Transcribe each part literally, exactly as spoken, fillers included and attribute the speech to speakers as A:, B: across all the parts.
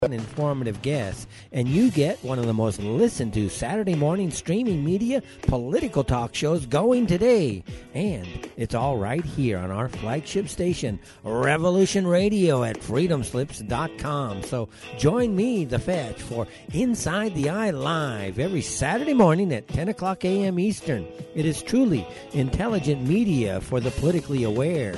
A: informative guests, and you get one of the most listened to Saturday morning streaming media political talk shows going today. And it's all right here on our flagship station, Revolution Radio at freedom slips dot com. So join me, The Fetch, for Inside the Eye Live every Saturday morning at ten o'clock a.m. Eastern. It is truly intelligent media for the politically aware.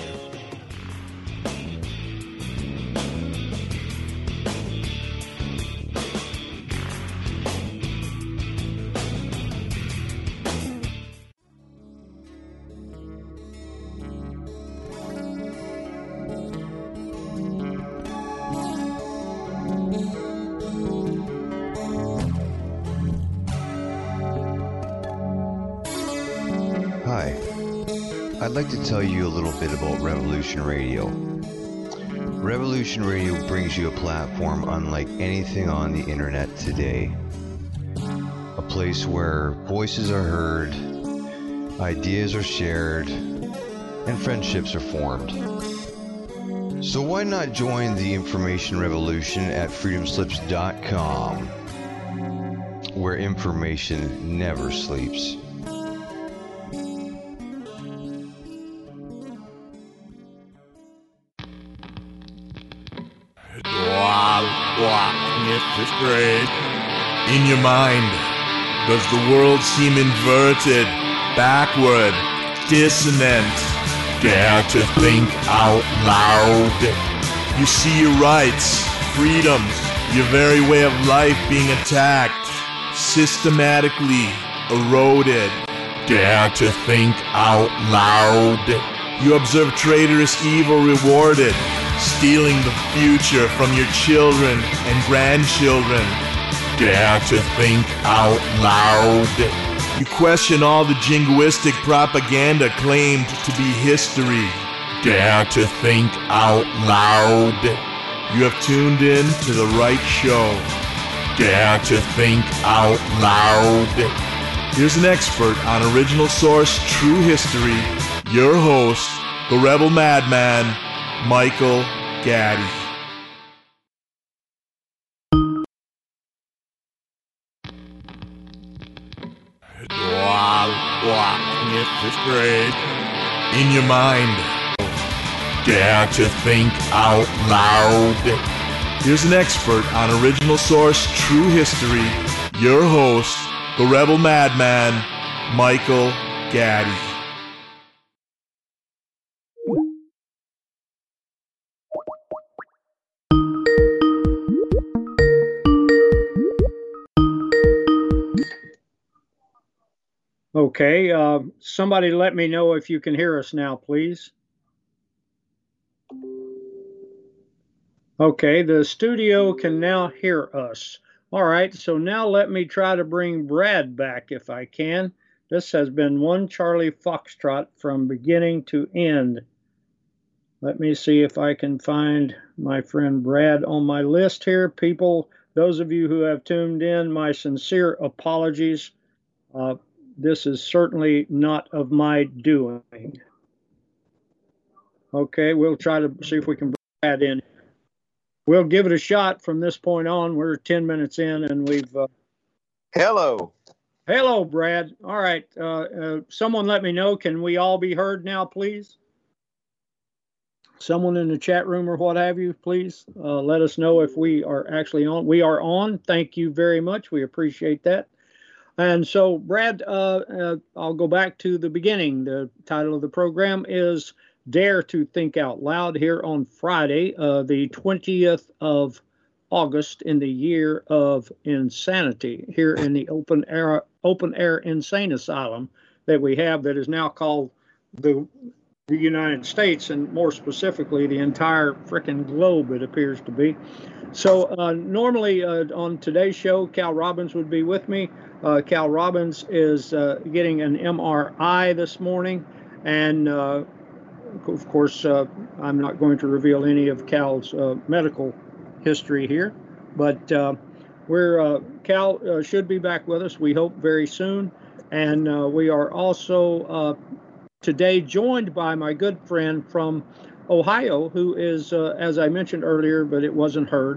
B: I'd like to tell you a little bit about Revolution Radio. Revolution Radio brings you a platform unlike anything on the internet today. A place where voices are heard, ideas are shared, and friendships are formed. So why not join the information revolution at freedom slips dot com, where information never sleeps.
C: Fifth grade. In your mind, does the world seem inverted, backward, dissonant? Dare to think out loud. You see your rights, freedoms, your very way of life being attacked, systematically eroded. Dare to think out loud. You observe traitorous evil rewarded, stealing the future from your children and grandchildren. Dare to think out loud. You question all the jingoistic propaganda claimed to be history. Dare to think out loud. You have tuned in to the right show. Dare to think out loud. Here's an expert on original source true history, your host, the Rebel Madman, Michael Gaddy. Fifth grade. In your mind, dare to think out loud. Here's an expert on original source true history, your host, the Rebel Madman, Michael Gaddy.
D: Okay, uh, somebody let me know if you can hear us now, please. Okay, the studio can now hear us. All right, so now let me try to bring Brad back if I can. This has been one Charlie Foxtrot from beginning to end. Let me see if I can find my friend Brad on my list here. People, those of you who have tuned in, my sincere apologies. Uh, This is certainly not of my doing. Okay, we'll try to see if we can bring that in. We'll give it a shot from this point on. We're ten minutes in and we've... Uh...
E: Hello.
D: Hello, Brad. All right. Uh, uh, someone let me know. Can we all be heard now, please? Someone in the chat room or what have you, please uh, let us know if we are actually on. We are on. Thank you very much. We appreciate that. And so, Brad, uh, uh, I'll go back to the beginning. The title of the program is Dare to Think Out Loud here on Friday, uh, the twentieth of August in the year of insanity here in the open air, open air insane asylum that we have that is now called the, the United States, and more specifically, the entire frickin' globe, it appears to be. So uh, normally uh, on today's show, Cal Robbins would be with me. Uh, Cal Robbins is uh, getting an M R I this morning, and uh, of course, uh, I'm not going to reveal any of Cal's uh, medical history here, but uh, we're uh, Cal uh, should be back with us, we hope, very soon, and uh, we are also uh, today joined by my good friend from Ohio, who is, uh, as I mentioned earlier, but it wasn't heard,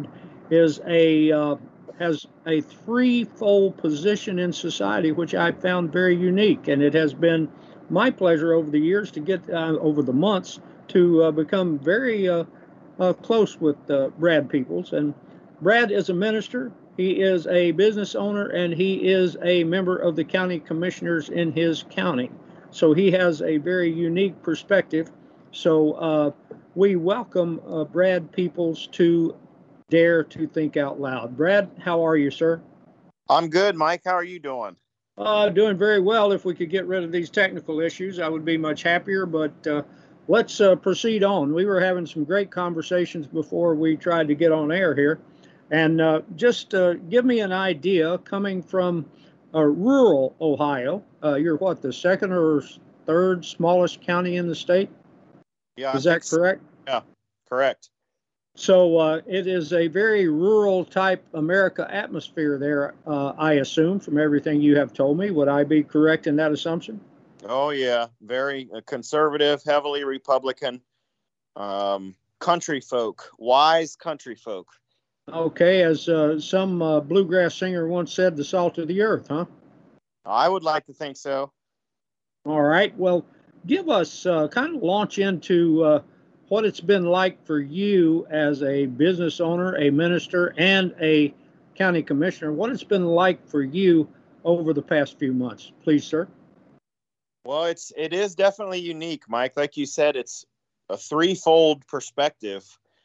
D: is a uh, has a threefold position in society, which I found very unique, and it has been my pleasure over the years to get uh, over the months to uh, become very uh, uh, close with uh, Brad Peoples. And Brad is a minister, he is a business owner, and he is a member of the county commissioners in his county. So he has a very unique perspective. So uh, we welcome uh, Brad Peoples to Dare to Think Out Loud. Brad, how are you, sir?
E: I'm good, Mike. How are you doing?
D: Uh, doing very well. If we could get rid of these technical issues, I would be much happier. But uh, let's uh, proceed on. We were having some great conversations before we tried to get on air here. And uh, just uh, give me an idea, coming from uh, rural Ohio, uh, you're what, the second or third smallest county in the state?
E: Yeah.
D: Is that correct?
E: So. Yeah, correct.
D: So uh, it is a very rural type America atmosphere there, uh, I assume, from everything you have told me. Would I be correct in that assumption?
E: Oh, yeah. Very conservative, heavily Republican, um, country folk, wise country folk.
D: Okay, as uh, some uh, bluegrass singer once said, the salt of the earth, huh?
E: I would like to think so.
D: All right. Well, give us, uh, kind of launch into uh, what it's been like for you as a business owner, a minister, and a county commissioner, what it's been like for you over the past few months. Please, sir.
E: Well, it's it is definitely unique, Mike. Like you said, it's a threefold perspective.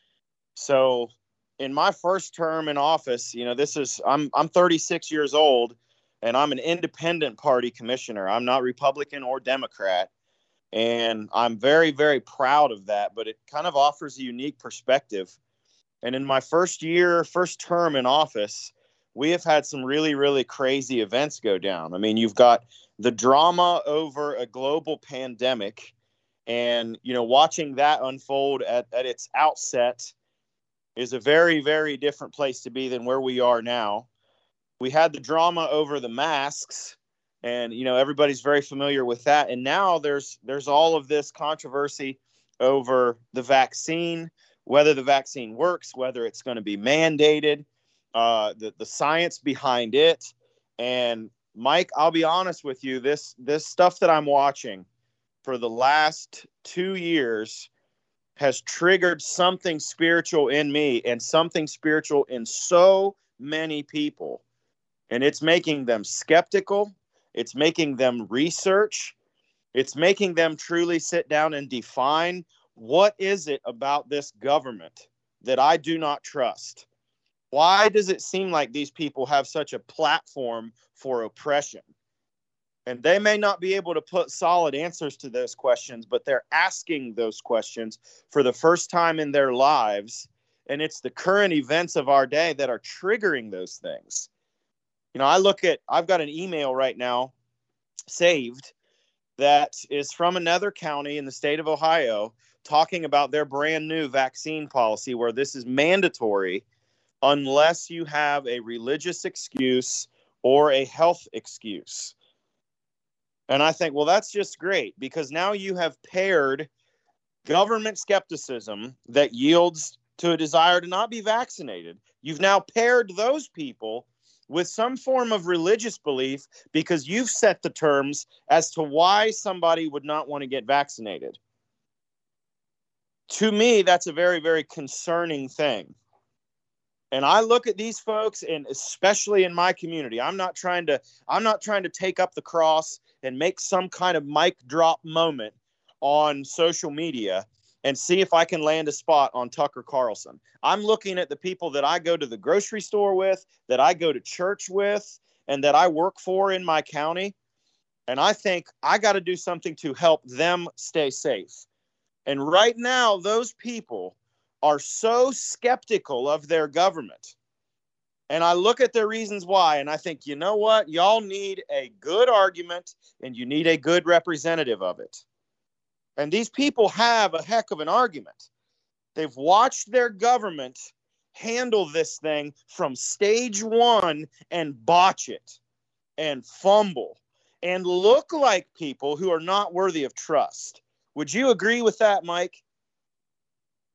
E: So in my first term in office, you know, this is I'm I'm thirty-six years old, and I'm an independent party commissioner. I'm not Republican or Democrat. And I'm very, very proud of that, but it kind of offers a unique perspective. And in my first year, first term in office, we have had some really, really crazy events go down. I mean, you've got the drama over a global pandemic, and, you know, watching that unfold at, at its outset is a very, very different place to be than where we are now. We had the drama over the masks. And, you know, everybody's very familiar with that. And now there's there's all of this controversy over the vaccine, whether the vaccine works, whether it's going to be mandated, uh, the, the science behind it. And, Mike, I'll be honest with you, this this stuff that I'm watching for the last two years has triggered something spiritual in me and something spiritual in so many people. And it's making them skeptical. It's making them research. It's making them truly sit down and define, what is it about this government that I do not trust? Why does it seem like these people have such a platform for oppression? And they may not be able to put solid answers to those questions, but they're asking those questions for the first time in their lives. And it's the current events of our day that are triggering those things. You know, I look at, I've got an email right now saved that is from another county in the state of Ohio talking about their brand new vaccine policy where this is mandatory unless you have a religious excuse or a health excuse. And I think, well, that's just great, because now you have paired government skepticism that yields to a desire to not be vaccinated. You've now paired those people with some form of religious belief because you've set the terms as to why somebody would not want to get vaccinated. To me, that's a very, very concerning thing. And I look at these folks, and especially in my community, I'm not trying to, I'm not trying to take up the cross and make some kind of mic drop moment on social media and see if I can land a spot on Tucker Carlson. I'm looking at the people that I go to the grocery store with, that I go to church with, and that I work for in my county. And I think I got to do something to help them stay safe. And right now, those people are so skeptical of their government. And I look at their reasons why, and I think, you know what? Y'all need a good argument, and you need a good representative of it. And these people have a heck of an argument. They've watched their government handle this thing from stage one and botch it and fumble and look like people who are not worthy of trust. Would you agree with that, Mike?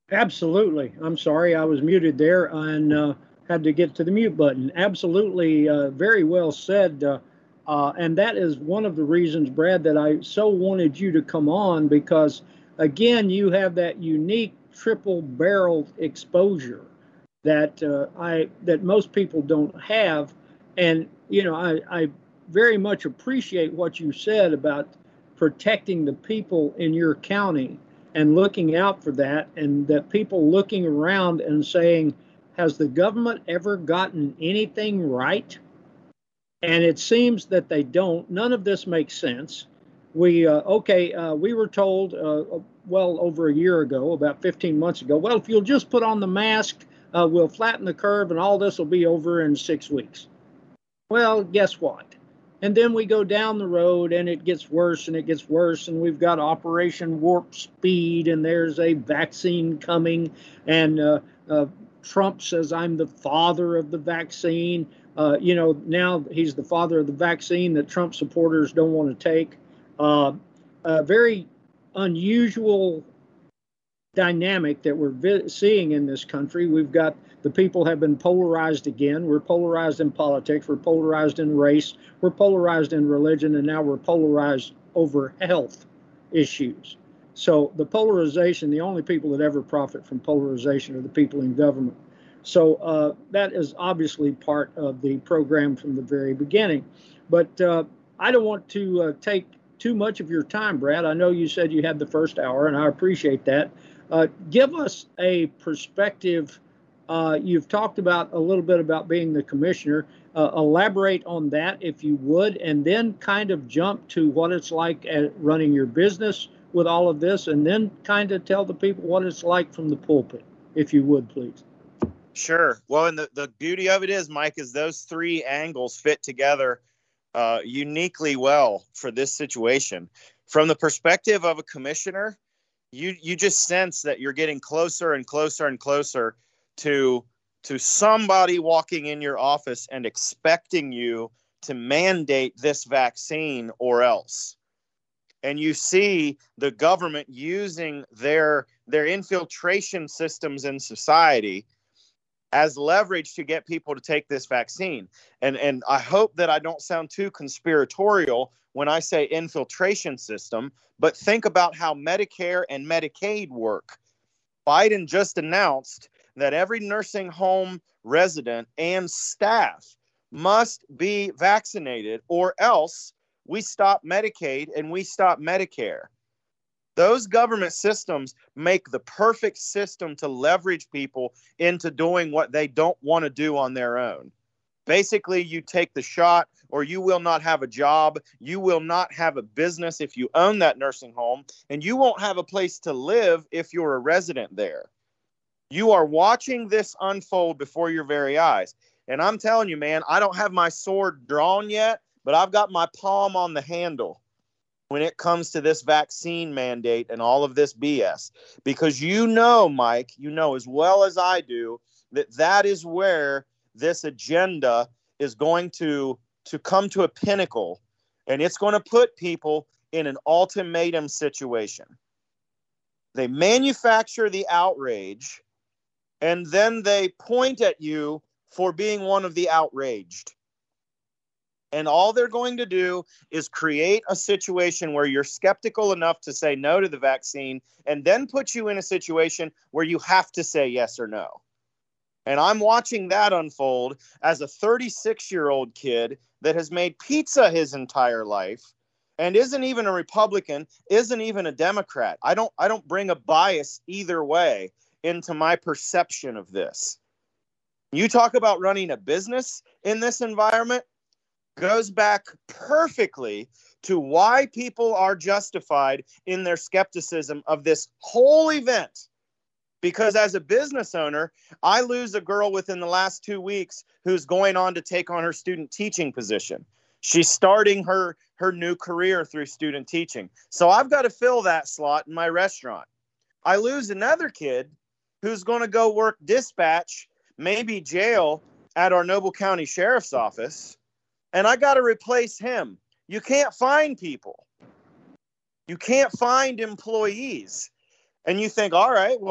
D: Absolutely. I'm sorry, I was muted there and uh, had to get to the mute button. Absolutely, uh, very well said. Uh, uh, and that is one of the reasons, Brad, that I so wanted you to come on because, again, you have that unique triple barrel exposure that uh, I that most people don't have. And you know, I, I very much appreciate what you said about protecting the people in your county and looking out for that, and that people looking around and saying, has the government ever gotten anything right? And it seems that they don't. None of this makes sense. We, uh, okay, uh, we were told, uh, well, over a year ago, about fifteen months ago, well, if you'll just put on the mask, uh, we'll flatten the curve and all this will be over in six weeks. Well, guess what? And then we go down the road and it gets worse and it gets worse. And we've got Operation Warp Speed and there's a vaccine coming. And uh, uh, Trump says, I'm the father of the vaccine. Uh, you know, now he's the father of the vaccine that Trump supporters don't want to take. Uh, a very unusual dynamic that we're vi- seeing in this country. We've got the people have been polarized again. We're polarized in politics. We're polarized in race. We're polarized in religion. And now we're polarized over health issues. So the polarization, the only people that ever profit from polarization are the people in government. So uh, that is obviously part of the program from the very beginning. But uh, I don't want to uh, take too much of your time, Brad. I know you said you had the first hour, and I appreciate that. Uh, give us a perspective. Uh, you've talked about a little bit about being the commissioner. Uh, elaborate on that if you would, and then kind of jump to what it's like at running your business with all of this, and then kind of tell the people what it's like from the pulpit, if you would, please.
E: Sure. Well, and the, the beauty of it is, Mike, is those three angles fit together uh, uniquely well for this situation. From the perspective of a commissioner, you you just sense that you're getting closer and closer and closer to to somebody walking in your office and expecting you to mandate this vaccine or else. And you see the government using their their infiltration systems in society as leverage to get people to take this vaccine. And and I hope that I don't sound too conspiratorial when I say infiltration system, but think about how Medicare and Medicaid work. Biden just announced that every nursing home resident and staff must be vaccinated, or else we stop Medicaid and we stop Medicare. Those government systems make the perfect system to leverage people into doing what they don't want to do on their own. Basically, you take the shot or you will not have a job. You will not have a business if you own that nursing home, and you won't have a place to live if you're a resident there. You are watching this unfold before your very eyes. And I'm telling you, man, I don't have my sword drawn yet, but I've got my palm on the handle when it comes to this vaccine mandate and all of this B S. Because you know, Mike, you know as well as I do, that that is where this agenda is going to, to come to a pinnacle, and it's going to put people in an ultimatum situation. They manufacture the outrage, and then they point at you for being one of the outraged. And all they're going to do is create a situation where you're skeptical enough to say no to the vaccine, and then put you in a situation where you have to say yes or no. And I'm watching that unfold as a thirty-six-year-old kid that has made pizza his entire life and isn't even a Republican, isn't even a Democrat. I don't, I don't bring a bias either way into my perception of this. You talk about running a business in this environment, goes back perfectly to why people are justified in their skepticism of this whole event. Because as a business owner, I lose a girl within the last two weeks who's going on to take on her student teaching position. She's starting her, her new career through student teaching. So I've got to fill that slot in my restaurant. I lose another kid who's going to go work dispatch, maybe jail, at our Noble County Sheriff's Office. And I got to replace him. You can't find people. You can't find employees. And you think, all right, well,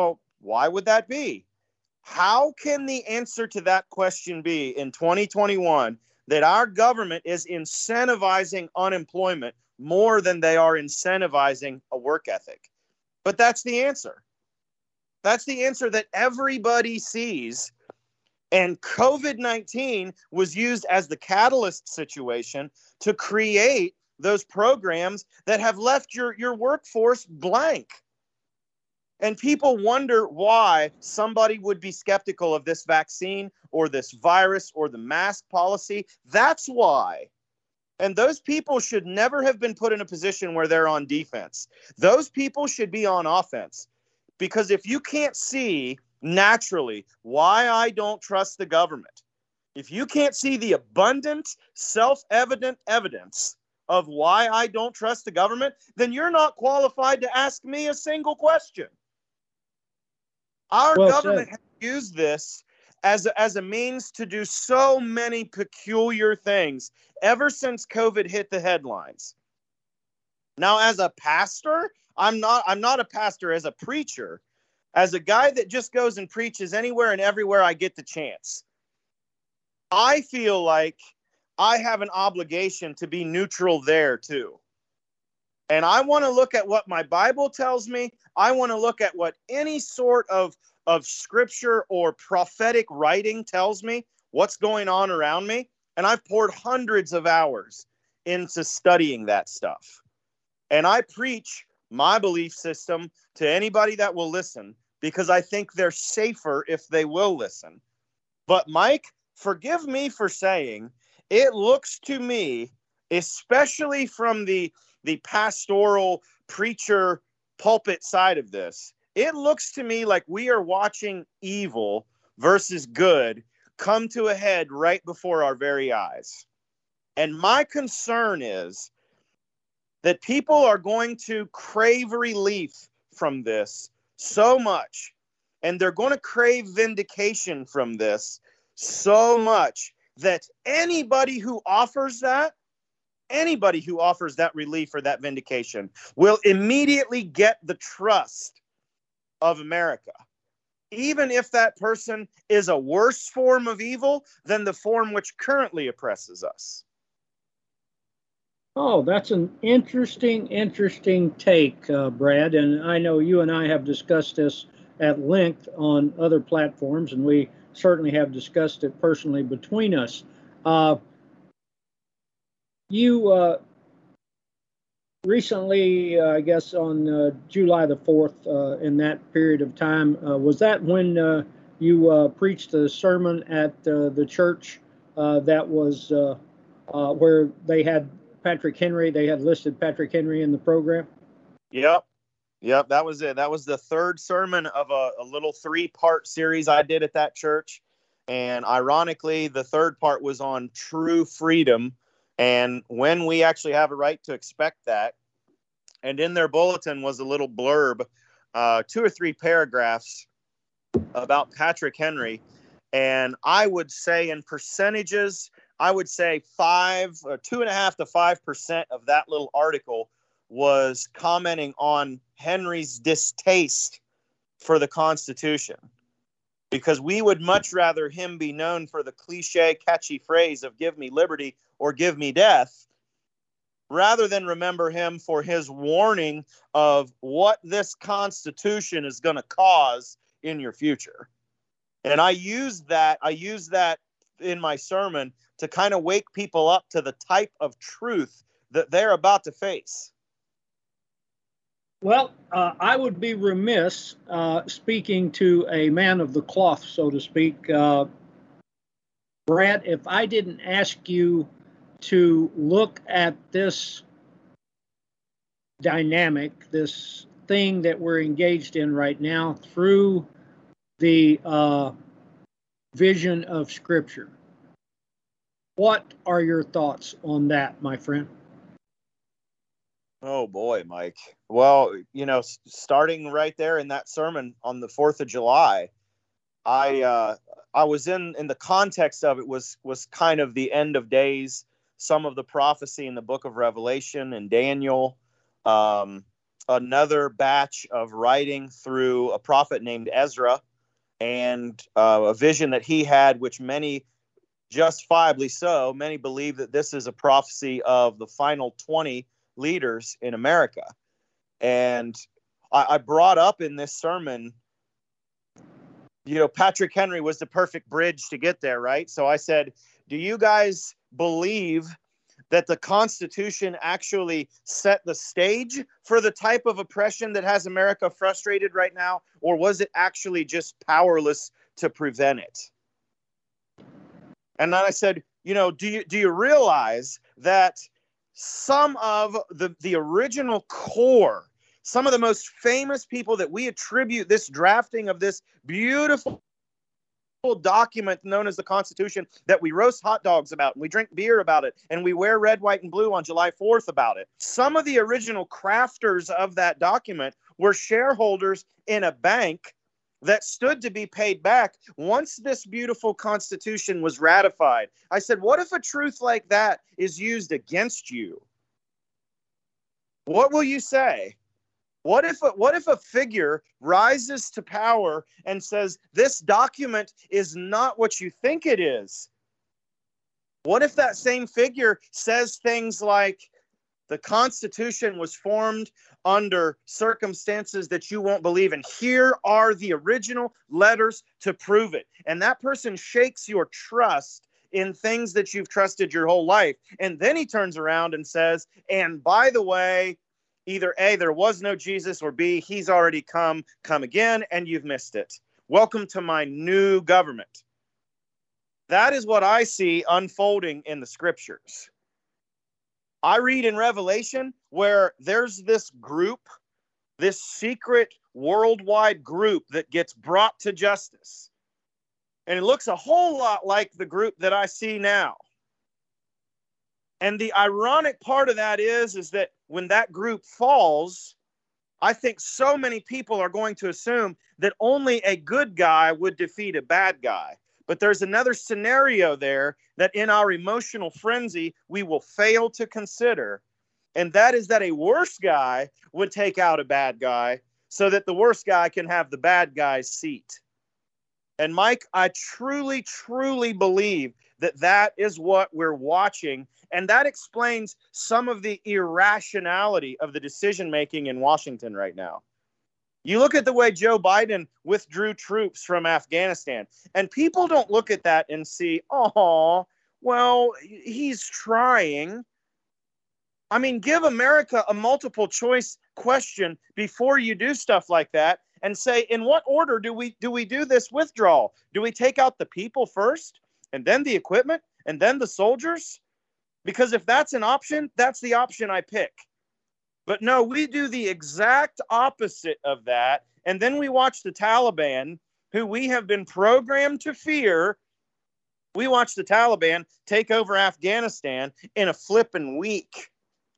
E: Why would that be? How can the answer to that question be in twenty twenty-one that our government is incentivizing unemployment more than they are incentivizing a work ethic? But that's the answer. That's the answer that everybody sees. And COVID nineteen was used as the catalyst situation to create those programs that have left your, your workforce blank. And people wonder why somebody would be skeptical of this vaccine or this virus or the mask policy. That's why. And those people should never have been put in a position where they're on defense. Those people should be on offense. Because if you can't see naturally why I don't trust the government, if you can't see the abundant, self-evident evidence of why I don't trust the government, then you're not qualified to ask me a single question. Our well government said. has used this as a, as a means to do so many peculiar things ever since COVID hit the headlines. Now, as a pastor, I'm not I'm not a pastor as a preacher, as a guy that just goes and preaches anywhere and everywhere I get the chance. I feel like I have an obligation to be neutral there too. And I want to look at what my Bible tells me. I want to look at what any sort of, of scripture or prophetic writing tells me, what's going on around me. And I've poured hundreds of hours into studying that stuff. And I preach my belief system to anybody that will listen because I think they're safer if they will listen. But Mike, forgive me for saying, it looks to me, especially from the the pastoral preacher pulpit side of this, it looks to me like we are watching evil versus good come to a head right before our very eyes. And my concern is that people are going to crave relief from this so much, and they're going to crave vindication from this so much that anybody who offers that Anybody who offers that relief or that vindication will immediately get the trust of America, even if that person is a worse form of evil than the form which currently oppresses us.
D: Oh, that's an interesting, interesting take, uh, Brad. And I know you and I have discussed this at length on other platforms, and we certainly have discussed it personally between us. Uh, You uh, recently, uh, I guess on uh, July the fourth, uh, in that period of time, uh, was that when uh, you uh, preached a sermon at uh, the church uh, that was uh, uh, where they had Patrick Henry, they had listed Patrick Henry in the program?
E: Yep. Yep, that was it. That was the third sermon of a, a little three-part series I did at that church. And ironically, the third part was on true freedom, and when we actually have a right to expect that. And in their bulletin was a little blurb, uh, two or three paragraphs about Patrick Henry. And I would say in percentages, I would say five or two and a half to five percent of that little article was commenting on Henry's distaste for the Constitution. Because we would much rather him be known for the cliche, catchy phrase of give me liberty or give me death, rather than remember him for his warning of what this Constitution is going to cause in your future. And I used that, I used that in my sermon to kind of wake people up to the type of truth that they're about to face.
D: Well, uh, I would be remiss uh, speaking to a man of the cloth, so to speak. Uh, Brad, if I didn't ask you to look at this dynamic, this thing that we're engaged in right now through the uh, vision of Scripture, what are your thoughts on that, my friend?
E: Oh, boy, Mike. Well, you know, starting right there in that sermon on the fourth of July, I uh, I was in, in the context of it was was kind of the end of days, some of the prophecy in the book of Revelation and Daniel. Um, another batch of writing through a prophet named Ezra, and uh, a vision that he had, which many, justifiably so, many believe that this is a prophecy of the final twenty leaders in America. And I, I brought up in this sermon, you know, Patrick Henry was the perfect bridge to get there, right? So I said, do you guys believe that the Constitution actually set the stage for the type of oppression that has America frustrated right now? Or was it actually just powerless to prevent it? And then I said, you know, do you do you realize that some of the, the original core, some of the most famous people that we attribute this drafting of this beautiful document known as the Constitution, that we roast hot dogs about, and we drink beer about it, and we wear red, white, and blue on July fourth about it. Some of the original crafters of that document were shareholders in a bank that stood to be paid back once this beautiful Constitution was ratified. I said, what if a truth like that is used against you? What will you say? What if a, what if a figure rises to power and says, this document is not what you think it is? What if that same figure says things like, the Constitution was formed under circumstances that you won't believe, and here are the original letters to prove it. And that person shakes your trust in things that you've trusted your whole life. And then he turns around and says, and by the way, either A, there was no Jesus, or B, he's already come, come again, and you've missed it. Welcome to my new government. That is what I see unfolding in the scriptures. I read in Revelation where there's this group, this secret worldwide group that gets brought to justice. And it looks a whole lot like the group that I see now. And the ironic part of that is, is that when that group falls, I think so many people are going to assume that only a good guy would defeat a bad guy. But there's another scenario there that in our emotional frenzy, we will fail to consider. And that is that a worse guy would take out a bad guy so that the worse guy can have the bad guy's seat. And Mike, I truly, truly believe that that is what we're watching. And that explains some of the irrationality of the decision-making in Washington right now. You look at the way Joe Biden withdrew troops from Afghanistan, and people don't look at that and see, oh, well, he's trying. I mean, give America a multiple choice question before you do stuff like that and say, in what order do we do we do this withdrawal? Do we take out the people first and then the equipment and then the soldiers? Because if that's an option, that's the option I pick. But no, we do the exact opposite of that. And then we watch the Taliban, who we have been programmed to fear. We watch the Taliban take over Afghanistan in a flippin' week.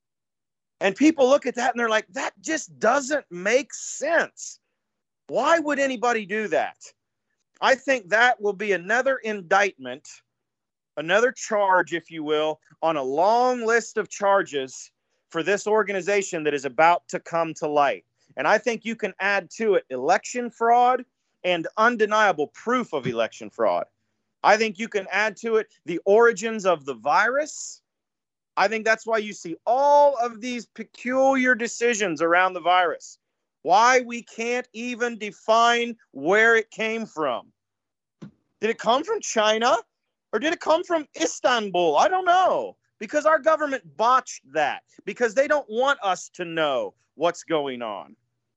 E: And people look at that and they're like, that just doesn't make sense. Why would anybody do that? I think that will be another indictment, another charge, if you will, on a long list of charges for this organization that is about to come to light. And I think you can add to it election fraud and undeniable proof of election fraud. I think you can add to it the origins of the virus. I think that's why you see all of these peculiar decisions around the virus. Why we can't even define where it came from. Did it come from China or did it come from Istanbul? I don't know. Because our government botched that. Because they don't want us to know what's going on.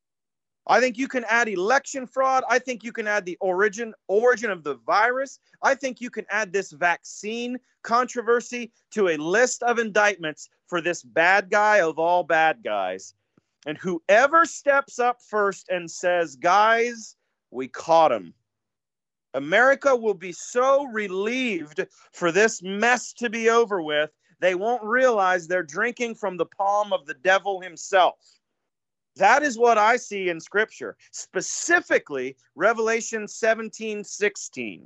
E: I think you can add election fraud. I think you can add the origin origin of the virus. I think you can add this vaccine controversy to a list of indictments for this bad guy of all bad guys. And whoever steps up first and says, guys, we caught him. America will be so relieved for this mess to be over with, they won't realize they're drinking from the palm of the devil himself. That is what I see in Scripture, specifically Revelation seventeen sixteen,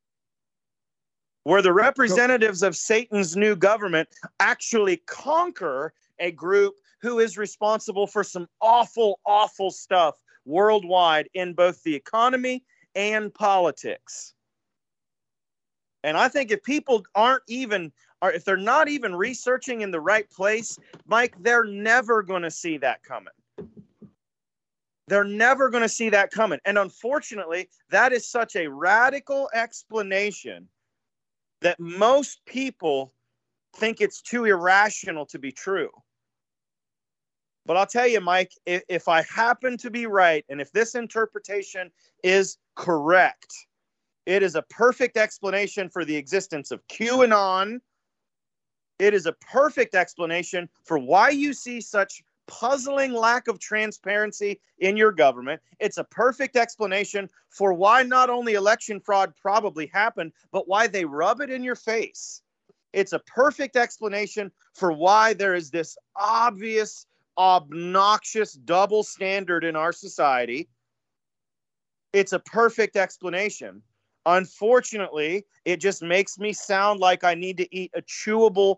E: where the representatives of Satan's new government actually conquer a group who is responsible for some awful, awful stuff worldwide in both the economy and politics. And I think if people aren't even, or if they're not even researching in the right place, Mike, they're never going to see that coming. They're never going to see that coming. And unfortunately, that is such a radical explanation that most people think it's too irrational to be true. But I'll tell you, Mike, if, if I happen to be right, and if this interpretation is correct, it is a perfect explanation for the existence of QAnon. It is a perfect explanation for why you see such puzzling lack of transparency in your government. It's a perfect explanation for why not only election fraud probably happened, but why they rub it in your face. It's a perfect explanation for why there is this obvious, obnoxious double standard in our society. It's a perfect explanation. Unfortunately, it just makes me sound like I need to eat a chewable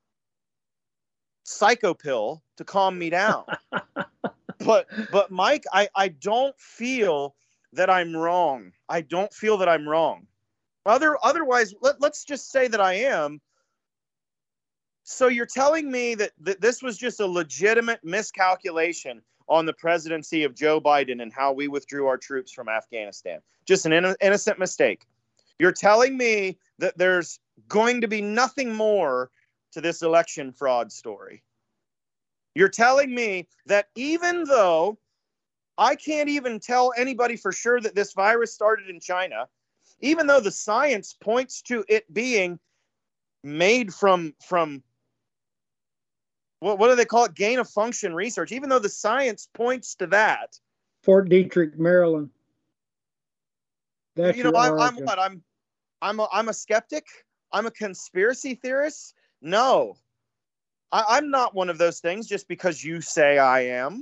E: psycho pill to calm me down. but but Mike, I, I don't feel that I'm wrong. I don't feel that I'm wrong. Other otherwise, let, let's just say that I am. So you're telling me that, that this was just a legitimate miscalculation on the presidency of Joe Biden and how we withdrew our troops from Afghanistan. Just an in- innocent mistake. You're telling me that there's going to be nothing more to this election fraud story. You're telling me that even though I can't even tell anybody for sure that this virus started in China, even though the science points to it being made from, from what, what do they call it? Gain of function research. Even though the science points to that.
D: Fort Detrick, Maryland. That's
E: you know,
D: your
E: I'm, I'm
D: origin.
E: what? I'm, I'm a, I'm a skeptic. I'm a conspiracy theorist. No, I, I'm not one of those things just because you say I am.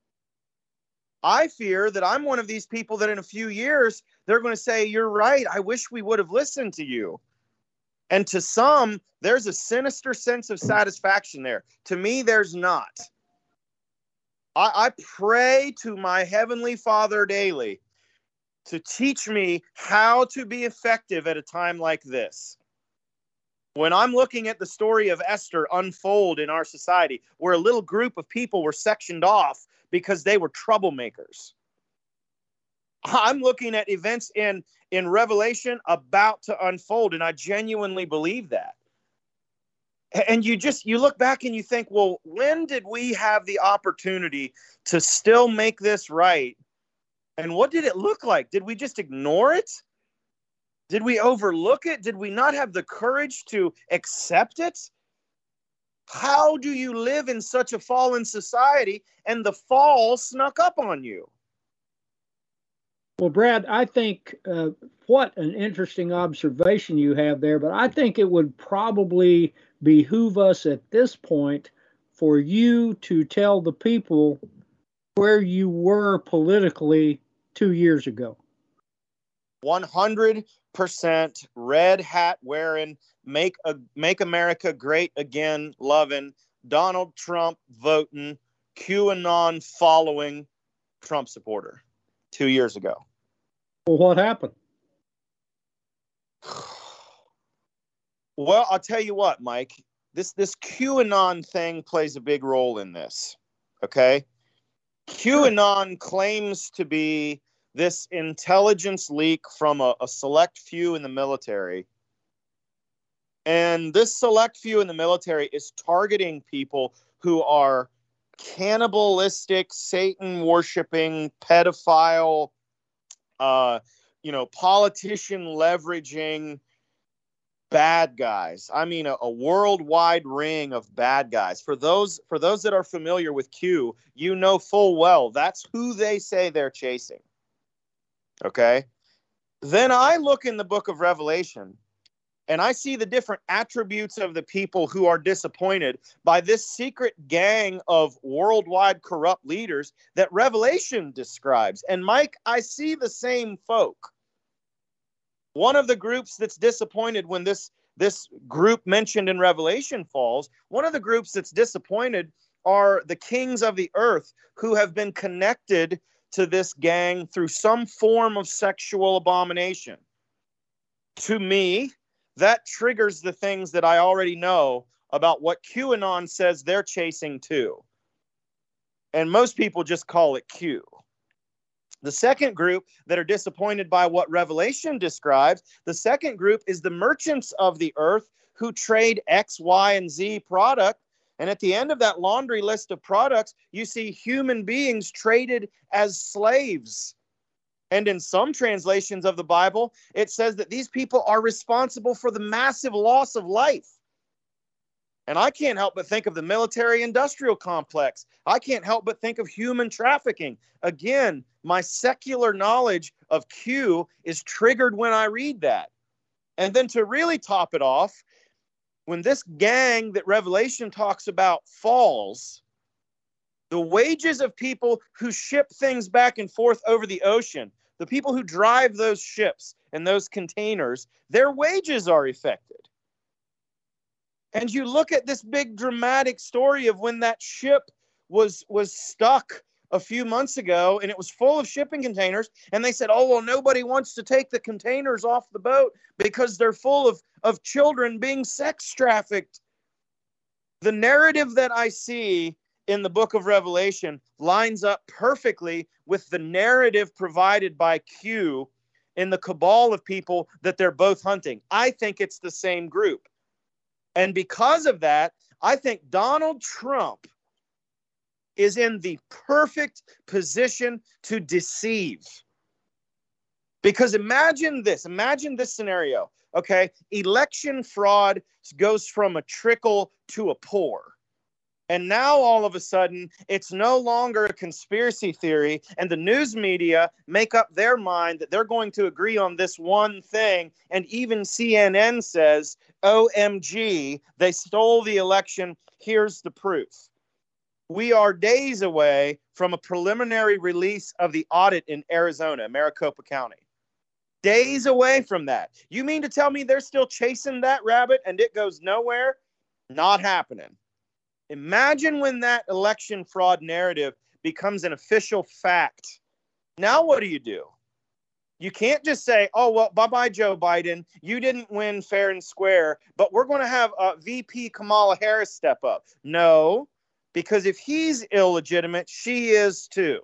E: I fear that I'm one of these people that in a few years, they're going to say, you're right. I wish we would have listened to you. And to some, there's a sinister sense of satisfaction there. To me, there's not. I, I pray to my Heavenly Father daily to teach me how to be effective at a time like this. When I'm looking at the story of Esther unfold in our society, where a little group of people were sectioned off because they were troublemakers. I'm looking at events in, in Revelation about to unfold, and I genuinely believe that. And you just, you look back and you think, well, when did we have the opportunity to still make this right? And what did it look like? Did we just ignore it? Did we overlook it? Did we not have the courage to accept it? How do you live in such a fallen society and the fall snuck up on you?
D: Well, Brad, I think uh, what an interesting observation you have there, but I think it would probably behoove us at this point for you to tell the people where you were politically two years ago.
E: one hundred percent red hat wearing, make a, make America great again loving, Donald Trump voting, QAnon following Trump supporter two years ago.
D: Well, what happened?
E: Well, I'll tell you what, Mike, this, this QAnon thing plays a big role in this. Okay. QAnon claims to be this intelligence leak from a, a select few in the military. And this select few in the military is targeting people who are cannibalistic, Satan-worshiping, pedophile, uh, you know, politician-leveraging bad guys. I mean, a, a worldwide ring of bad guys. For those, for those that are familiar with Q, you know full well that's who they say they're chasing. Okay. Then I look in the book of Revelation and I see the different attributes of the people who are disappointed by this secret gang of worldwide corrupt leaders that Revelation describes. And Mike, I see the same folk. One of the groups that's disappointed when this, this group mentioned in Revelation falls, one of the groups that's disappointed are the kings of the earth who have been connected to this gang through some form of sexual abomination. To me, that triggers the things that I already know about what QAnon says they're chasing too. And most people just call it Q. The second group that are disappointed by what Revelation describes, the second group is the merchants of the earth who trade X, Y, and Z product. And at the end of that laundry list of products, you see human beings traded as slaves. And in some translations of the Bible, it says that these people are responsible for the massive loss of life. And I can't help but think of the military-industrial complex. I can't help but think of human trafficking. Again, my secular knowledge of Q is triggered when I read that. And then to really top it off, when this gang that Revelation talks about falls, the wages of people who ship things back and forth over the ocean, the people who drive those ships and those containers, their wages are affected. And you look at this big dramatic story of when that ship was, was stuck a few months ago and it was full of shipping containers. And they said, oh, well, nobody wants to take the containers off the boat because they're full of, of children being sex trafficked. The narrative that I see in the book of Revelation lines up perfectly with the narrative provided by Q in the cabal of people that they're both hunting. I think it's the same group. And because of that, I think Donald Trump is in the perfect position to deceive. Because imagine this, imagine this scenario, okay? Election fraud goes from a trickle to a pour. And now all of a sudden, it's no longer a conspiracy theory, and the news media make up their mind that they're going to agree on this one thing. And even C N N says, O M G, they stole the election. Here's the proof. We are days away from a preliminary release of the audit in Arizona, Maricopa County. Days away from that. You mean to tell me they're still chasing that rabbit and it goes nowhere? Not happening. Imagine when that election fraud narrative becomes an official fact. Now what do you do? You can't just say, oh, well, bye-bye, Joe Biden. You didn't win fair and square, but we're going to have uh, V P Kamala Harris step up. No, because if he's illegitimate, she is too.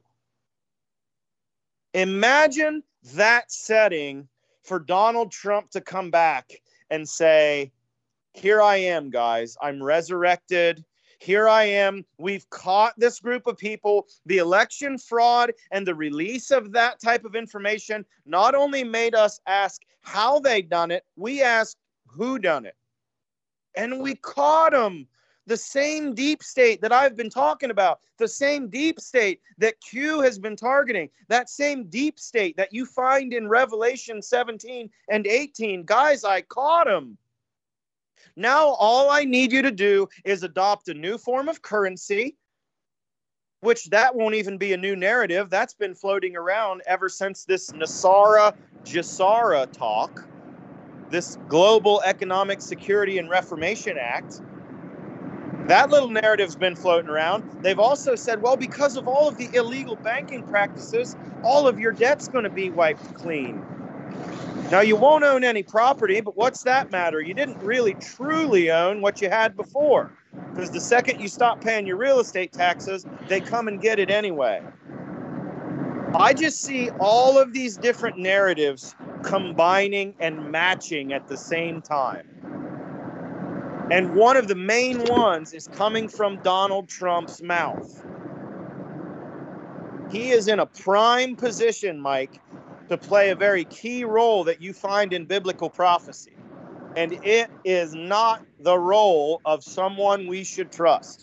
E: Imagine that setting for Donald Trump to come back and say, here I am, guys. I'm resurrected. Here I am. We've caught this group of people. The election fraud and the release of that type of information not only made us ask how they done it, we asked who done it. And we caught them. The same deep state that I've been talking about, the same deep state that Q has been targeting, that same deep state that you find in Revelation seventeen and eighteen. Guys, I caught them. Now, all I need you to do is adopt a new form of currency, which that won't even be a new narrative. That's been floating around ever since this Nasara Jassara talk, this Global Economic Security and Reformation Act. That little narrative's been floating around. They've also said, well, because of all of the illegal banking practices, all of your debt's going to be wiped clean. Now, you won't own any property, but what's that matter? You didn't really truly own what you had before, because the second you stop paying your real estate taxes, they come and get it anyway. I just see all of these different narratives combining and matching at the same time. And one of the main ones is coming from Donald Trump's mouth. He is in a prime position, Mike, to play a very key role that you find in biblical prophecy. And it is not the role of someone we should trust.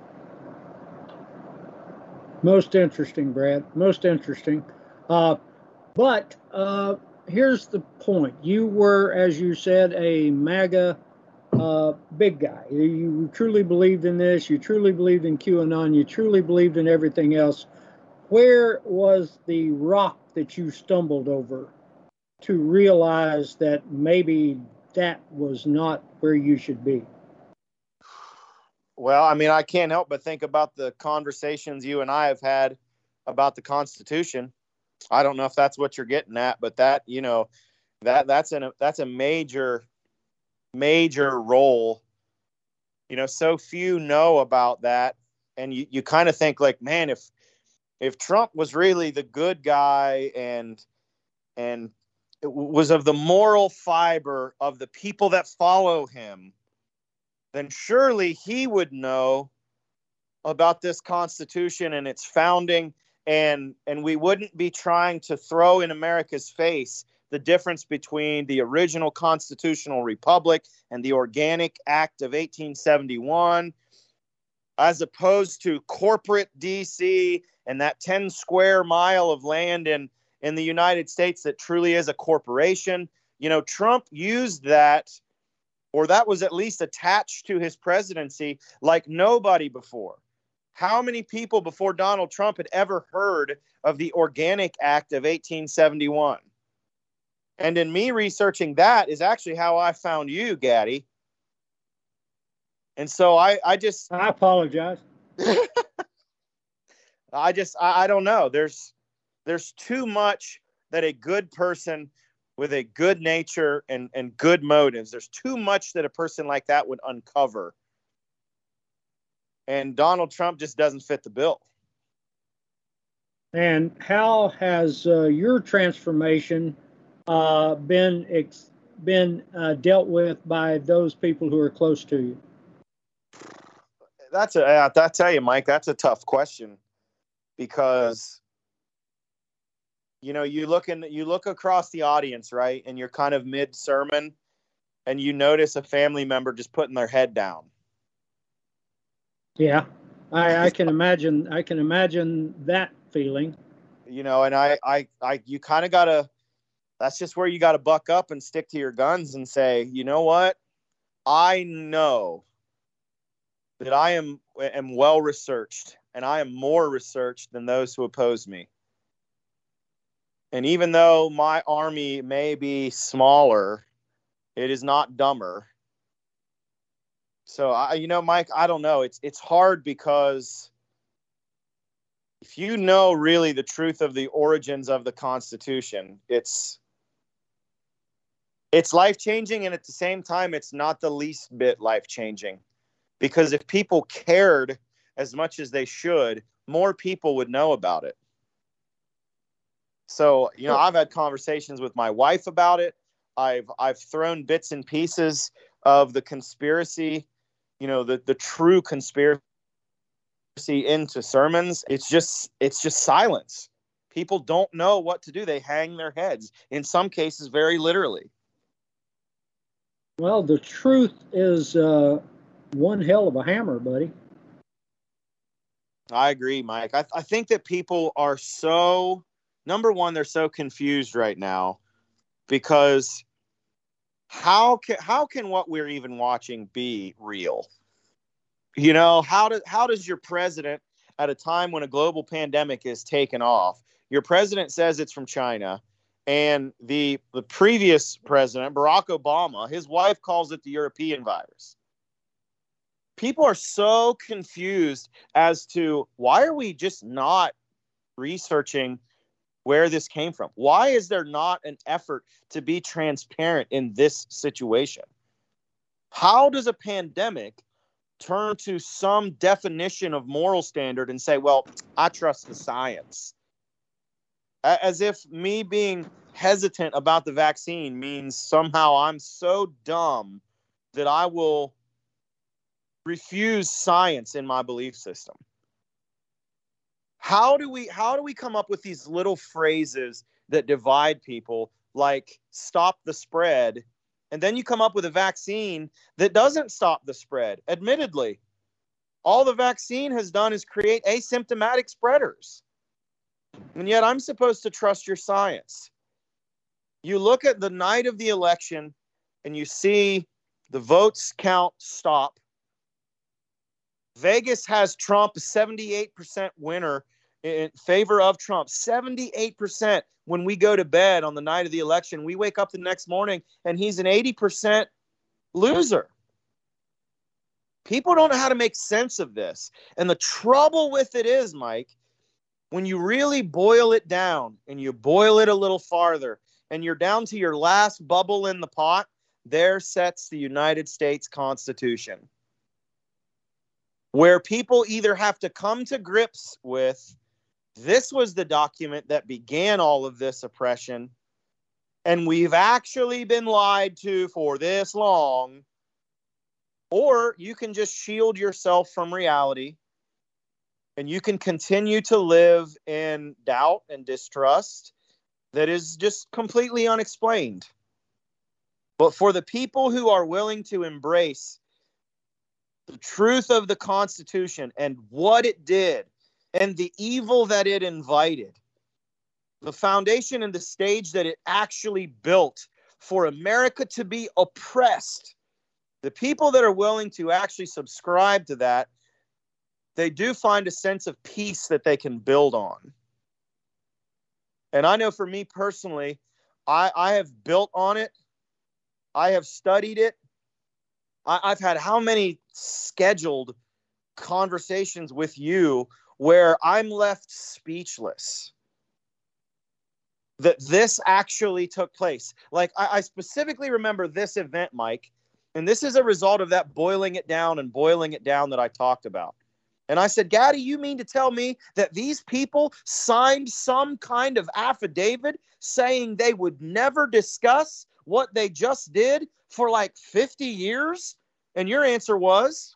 D: Most interesting, Brad. Most interesting. Uh, but uh, here's the point. You were, as you said, a MAGA uh, big guy. You truly believed in this. You truly believed in QAnon. You truly believed in everything else. Where was the rock that you stumbled over to realize that maybe that was not where you should be?
E: Well, I mean, I can't help but think about the conversations you and I have had about the Constitution. I don't know if that's what you're getting at, but that, you know, that that's an that's a major, major role. You know, so few know about that. And you, you kind of think like, man, if if Trump was really the good guy and and it was of the moral fiber of the people that follow him, then surely he would know about this Constitution and its founding, and and we wouldn't be trying to throw in America's face the difference between the original constitutional republic and the Organic Act of eighteen seventy-one, as opposed to corporate D C and that ten square mile of land in, in the United States that truly is a corporation. You know, Trump used that, or that was at least attached to his presidency, like nobody before. How many people before Donald Trump had ever heard of the Organic Act of eighteen seventy-one? And in me researching that is actually how I found you, Gaddy. And so I, I just...
D: I apologize.
E: I just, I, I don't know. There's, there's too much that a good person with a good nature and, and good motives, there's too much that a person like that would uncover. And Donald Trump just doesn't fit the bill.
D: And how has uh, your transformation uh, been ex- been uh, dealt with by those people who are close to you?
E: That's a, I tell you, Mike, that's a tough question, because, you know, you look in, you look across the audience, right? And you're kind of mid sermon and you notice a family member just putting their head down.
D: Yeah, I, I can imagine. I can imagine that feeling.
E: You know, and I, I, I you kind of gotta. That's just where you got to buck up and stick to your guns and say, you know what? I know that I am am well researched, and I am more researched than those who oppose me. And even though my army may be smaller, it is not dumber. So, I, you know, Mike, I don't know. It's it's hard, because if you know really the truth of the origins of the Constitution, it's it's life-changing, and at the same time, it's not the least bit life-changing. Because if people cared as much as they should, more people would know about it. So, you know, I've had conversations with my wife about it. I've I've thrown bits and pieces of the conspiracy, you know, the, the true conspiracy into sermons. It's just it's just silence. People don't know what to do. They hang their heads, in some cases, very literally.
D: Well, the truth is uh, one hell of a hammer, buddy.
E: I agree, Mike. I, I think that people are so, number one, they're so confused right now, because how can how can what we're even watching be real? You know, how does how does your president, at a time when a global pandemic is taken off, your president says it's from China, and the the previous president, Barack Obama, his wife calls it the European virus. People are so confused as to why are we just not researching where this came from? Why is there not an effort to be transparent in this situation? How does a pandemic turn to some definition of moral standard and say, well, I trust the science? As if me being hesitant about the vaccine means somehow I'm so dumb that I will refuse science in my belief system. How do we how do we come up with these little phrases that divide people, like stop the spread, and then you come up with a vaccine that doesn't stop the spread? Admittedly, all the vaccine has done is create asymptomatic spreaders. And yet I'm supposed to trust your science. You look at the night of the election and you see the votes count stop. Vegas has Trump a seventy-eight percent winner in favor of Trump. seventy-eight percent. When we go to bed on the night of the election, we wake up the next morning and he's an eighty percent loser. People don't know how to make sense of this. And the trouble with it is, Mike, when you really boil it down and you boil it a little farther and you're down to your last bubble in the pot, there sets the United States Constitution, where people either have to come to grips with this was the document that began all of this oppression, and we've actually been lied to for this long, or you can just shield yourself from reality and you can continue to live in doubt and distrust that is just completely unexplained. But for the people who are willing to embrace the truth of the Constitution and what it did and the evil that it invited, the foundation and the stage that it actually built for America to be oppressed, the people that are willing to actually subscribe to that, they do find a sense of peace that they can build on. And I know for me personally, I, I have built on it. I have studied it. I, I've had how many scheduled conversations with you where I'm left speechless that this actually took place. Like, I, I specifically remember this event, Mike, and this is a result of that boiling it down and boiling it down that I talked about. And I said, Gaddy, you mean to tell me that these people signed some kind of affidavit saying they would never discuss what they just did for like fifty years? And your answer was?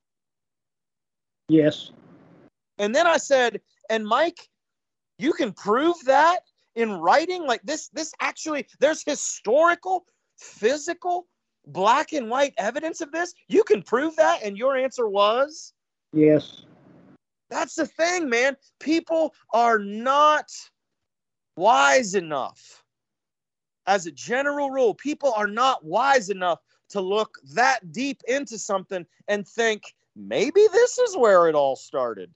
D: Yes.
E: And then I said, and Mike, you can prove that in writing? Like this, this actually, there's historical, physical, black and white evidence of this? You can prove that? And your answer was?
D: Yes.
E: That's the thing, man. People are not wise enough. As a general rule, people are not wise enough to look that deep into something and think, maybe this is where it all started.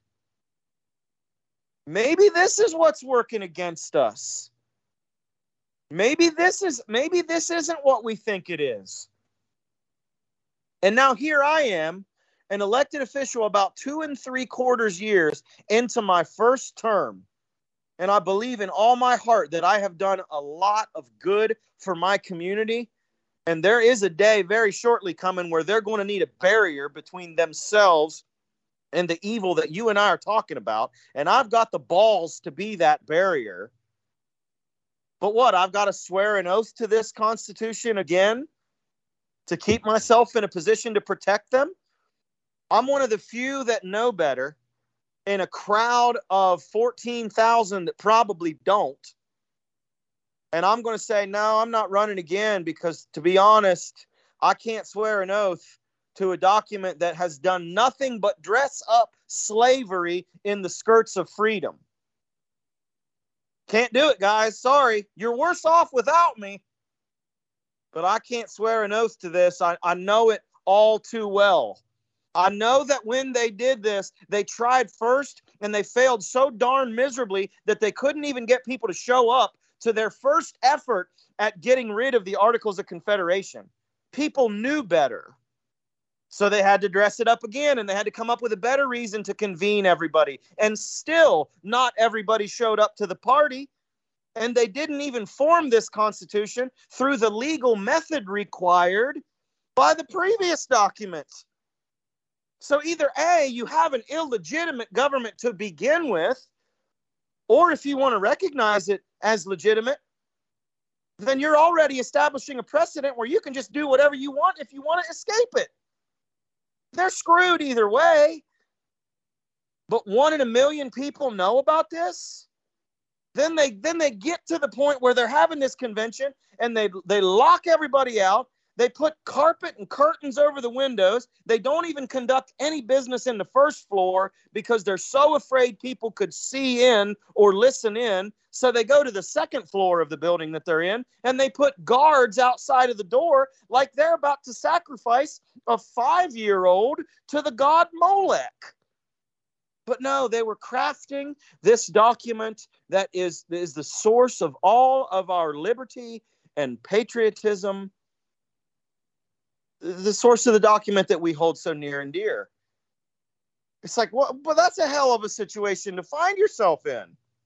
E: Maybe this is what's working against us. Maybe this is, maybe this isn't what we think it is. And now here I am, an elected official about two and three quarters years into my first term. And I believe in all my heart that I have done a lot of good for my community. And there is a day very shortly coming where they're going to need a barrier between themselves and the evil that you and I are talking about. And I've got the balls to be that barrier. But what? I've got to swear an oath to this Constitution again to keep myself in a position to protect them? I'm one of the few that know better in a crowd of fourteen thousand that probably don't. And I'm going to say, no, I'm not running again because, to be honest, I can't swear an oath to a document that has done nothing but dress up slavery in the skirts of freedom. Can't do it, guys. Sorry. You're worse off without me. But I can't swear an oath to this. I, I know it all too well. I know that when they did this, they tried first and they failed so darn miserably that they couldn't even get people to show up to their first effort at getting rid of the Articles of Confederation. People knew better. So they had to dress it up again, and they had to come up with a better reason to convene everybody. And still, not everybody showed up to the party. And they didn't even form this Constitution through the legal method required by the previous document. So either A, you have an illegitimate government to begin with, or if you want to recognize it as legitimate, then you're already establishing a precedent where you can just do whatever you want if you want to escape it. They're screwed either way. But one in a million people know about this. Then they then they get to the point where they're having this convention and they they lock everybody out. They put carpet and curtains over the windows. They don't even conduct any business in the first floor because they're so afraid people could see in or listen in. So they go to the second floor of the building that they're in, and they put guards outside of the door like they're about to sacrifice a five-year-old to the god Molech. But no, they were crafting this document that is, is the source of all of our liberty and patriotism. the source of the document that we hold so near and dear. It's like, well, but that's a hell of a situation to find yourself in.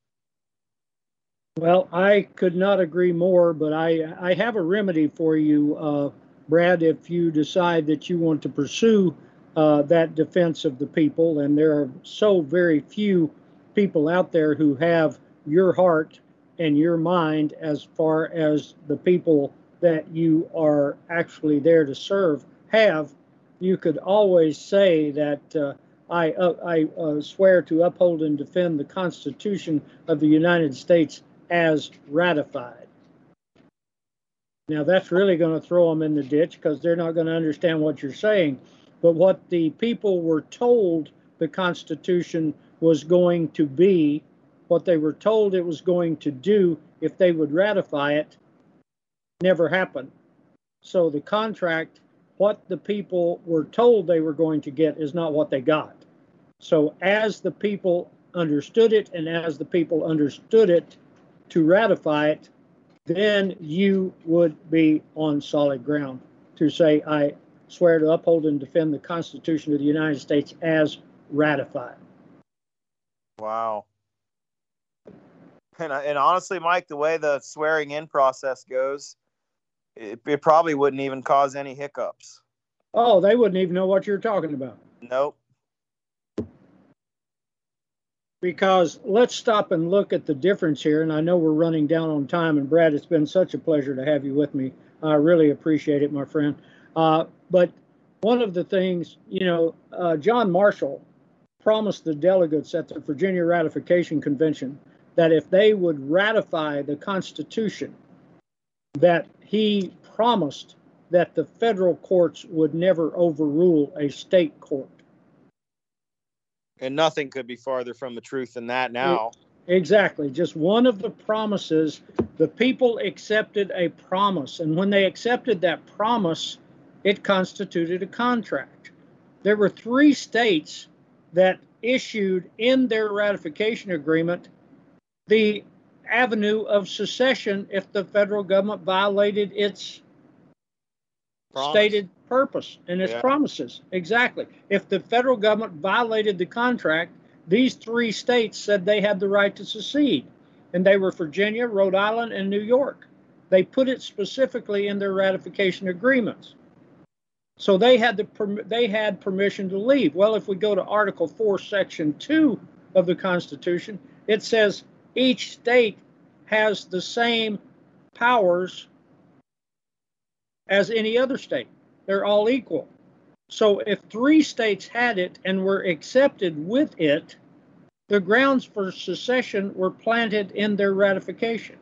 D: Well, I could not agree more, but I, I have a remedy for you, uh, Brad, if you decide that you want to pursue uh, that defense of the people. And there are so very few people out there who have your heart and your mind as far as the people that you are actually there to serve have. You could always say that uh, I, uh, I uh, swear to uphold and defend the Constitution of the United States as ratified. Now, that's really going to throw them in the ditch because they're not going to understand what you're saying. But what the people were told the Constitution was going to be, what they were told it was going to do if they would ratify it, never happened. So the contract, what the people were told they were going to get, is not what they got. So as the people understood it, and as the people understood it to ratify it, then you would be on solid ground to say, I swear to uphold and defend the Constitution of the United States as ratified.
E: Wow. And, and honestly, Mike, the way the swearing in process goes, it, it probably wouldn't even cause any hiccups.
D: Oh, they wouldn't even know what you're talking about.
E: Nope.
D: Because let's stop and look at the difference here. And I know we're running down on time. And Brad, it's been such a pleasure to have you with me. I really appreciate it, my friend. Uh, but one of the things, you know, uh, John Marshall promised the delegates at the Virginia Ratification Convention that if they would ratify the Constitution, that he promised that the federal courts would never overrule a state court.
E: And nothing could be farther from the truth than that now.
D: Exactly. Just one of the promises. The people accepted a promise. And when they accepted that promise, it constituted a contract. There were three states that issued in their ratification agreement the avenue of secession if the federal government violated its Promise. stated purpose and its yeah. promises. Exactly. If the federal government violated the contract, these three states said they had the right to secede, and they were Virginia, Rhode Island, and New York. They put it specifically in their ratification agreements. So they had the they had permission to leave. Well, if we go to Article four, Section two of the Constitution, it says each state has the same powers as any other state. They're all equal. So if three states had it and were accepted with it, the grounds for secession were planted in their ratification.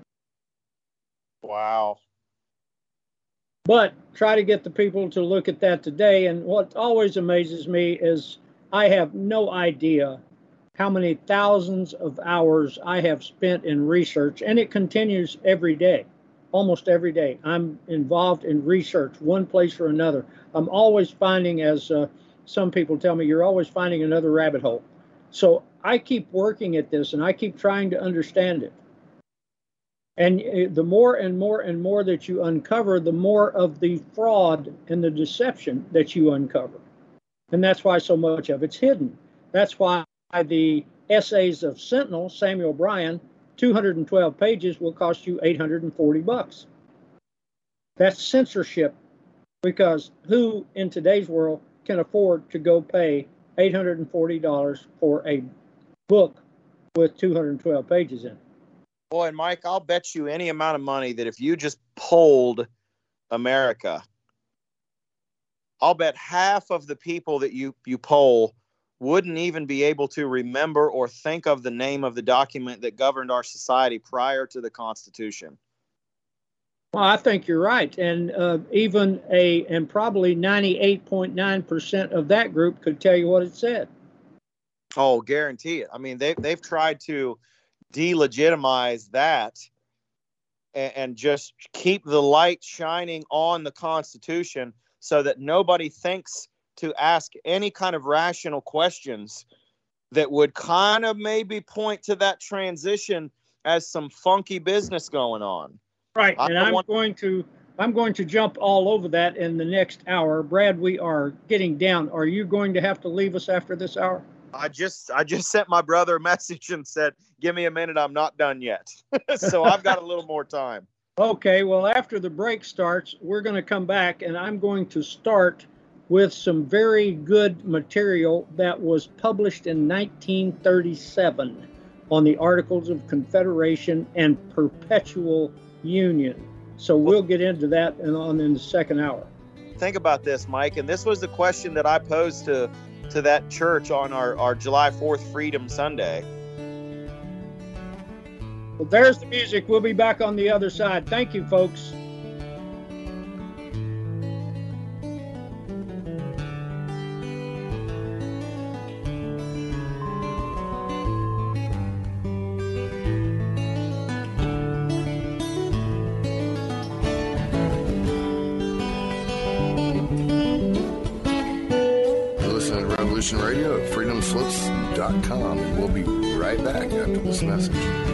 E: Wow.
D: But try to get the people to look at that today. And what always amazes me is I have no idea how many thousands of hours I have spent in research, and it continues every day. Almost every day, I'm involved in research, one place or another. I'm always finding, as uh, some people tell me, you're always finding another rabbit hole. So I keep working at this, and I keep trying to understand it. And the more and more and more that you uncover, the more of the fraud and the deception that you uncover. And that's why so much of it's hidden. That's why the essays of Sentinel, Samuel Bryan, two hundred twelve pages will cost you eight hundred forty bucks. That's censorship, because who in today's world can afford to go pay eight hundred forty dollars for a book with two hundred twelve pages in it?
E: Boy, and Mike, I'll bet you any amount of money that if you just polled America, I'll bet half of the people that you, you poll wouldn't even be able to remember or think of the name of the document that governed our society prior to the Constitution.
D: Well, I think you're right. And uh, even a, and probably ninety-eight point nine percent of that group could tell you what it said.
E: Oh, guarantee it. I mean, they, they've tried to delegitimize that and, and just keep the light shining on the Constitution so that nobody thinks to ask any kind of rational questions that would kind of maybe point to that transition as some funky business going on.
D: Right. And I'm want- going to I'm going to jump all over that in the next hour. Brad, we are getting down. Are you going to have to leave us after this hour?
E: I just I just sent my brother a message and said, give me a minute, I'm not done yet. So I've got a little more time. Okay, well, after the break starts, we're going to come back, and I'm going to start with some very good material that was published in nineteen thirty-seven on the Articles of Confederation and Perpetual Union. So we'll get into that in, on in the second hour. Think about this, Mike, and this was the question that I posed to, to that church on our, our July fourth Freedom Sunday. Well, there's the music. We'll be back on the other side. Thank you, folks.
F: Radio at freedom slips dot com, and we'll be right back after this message.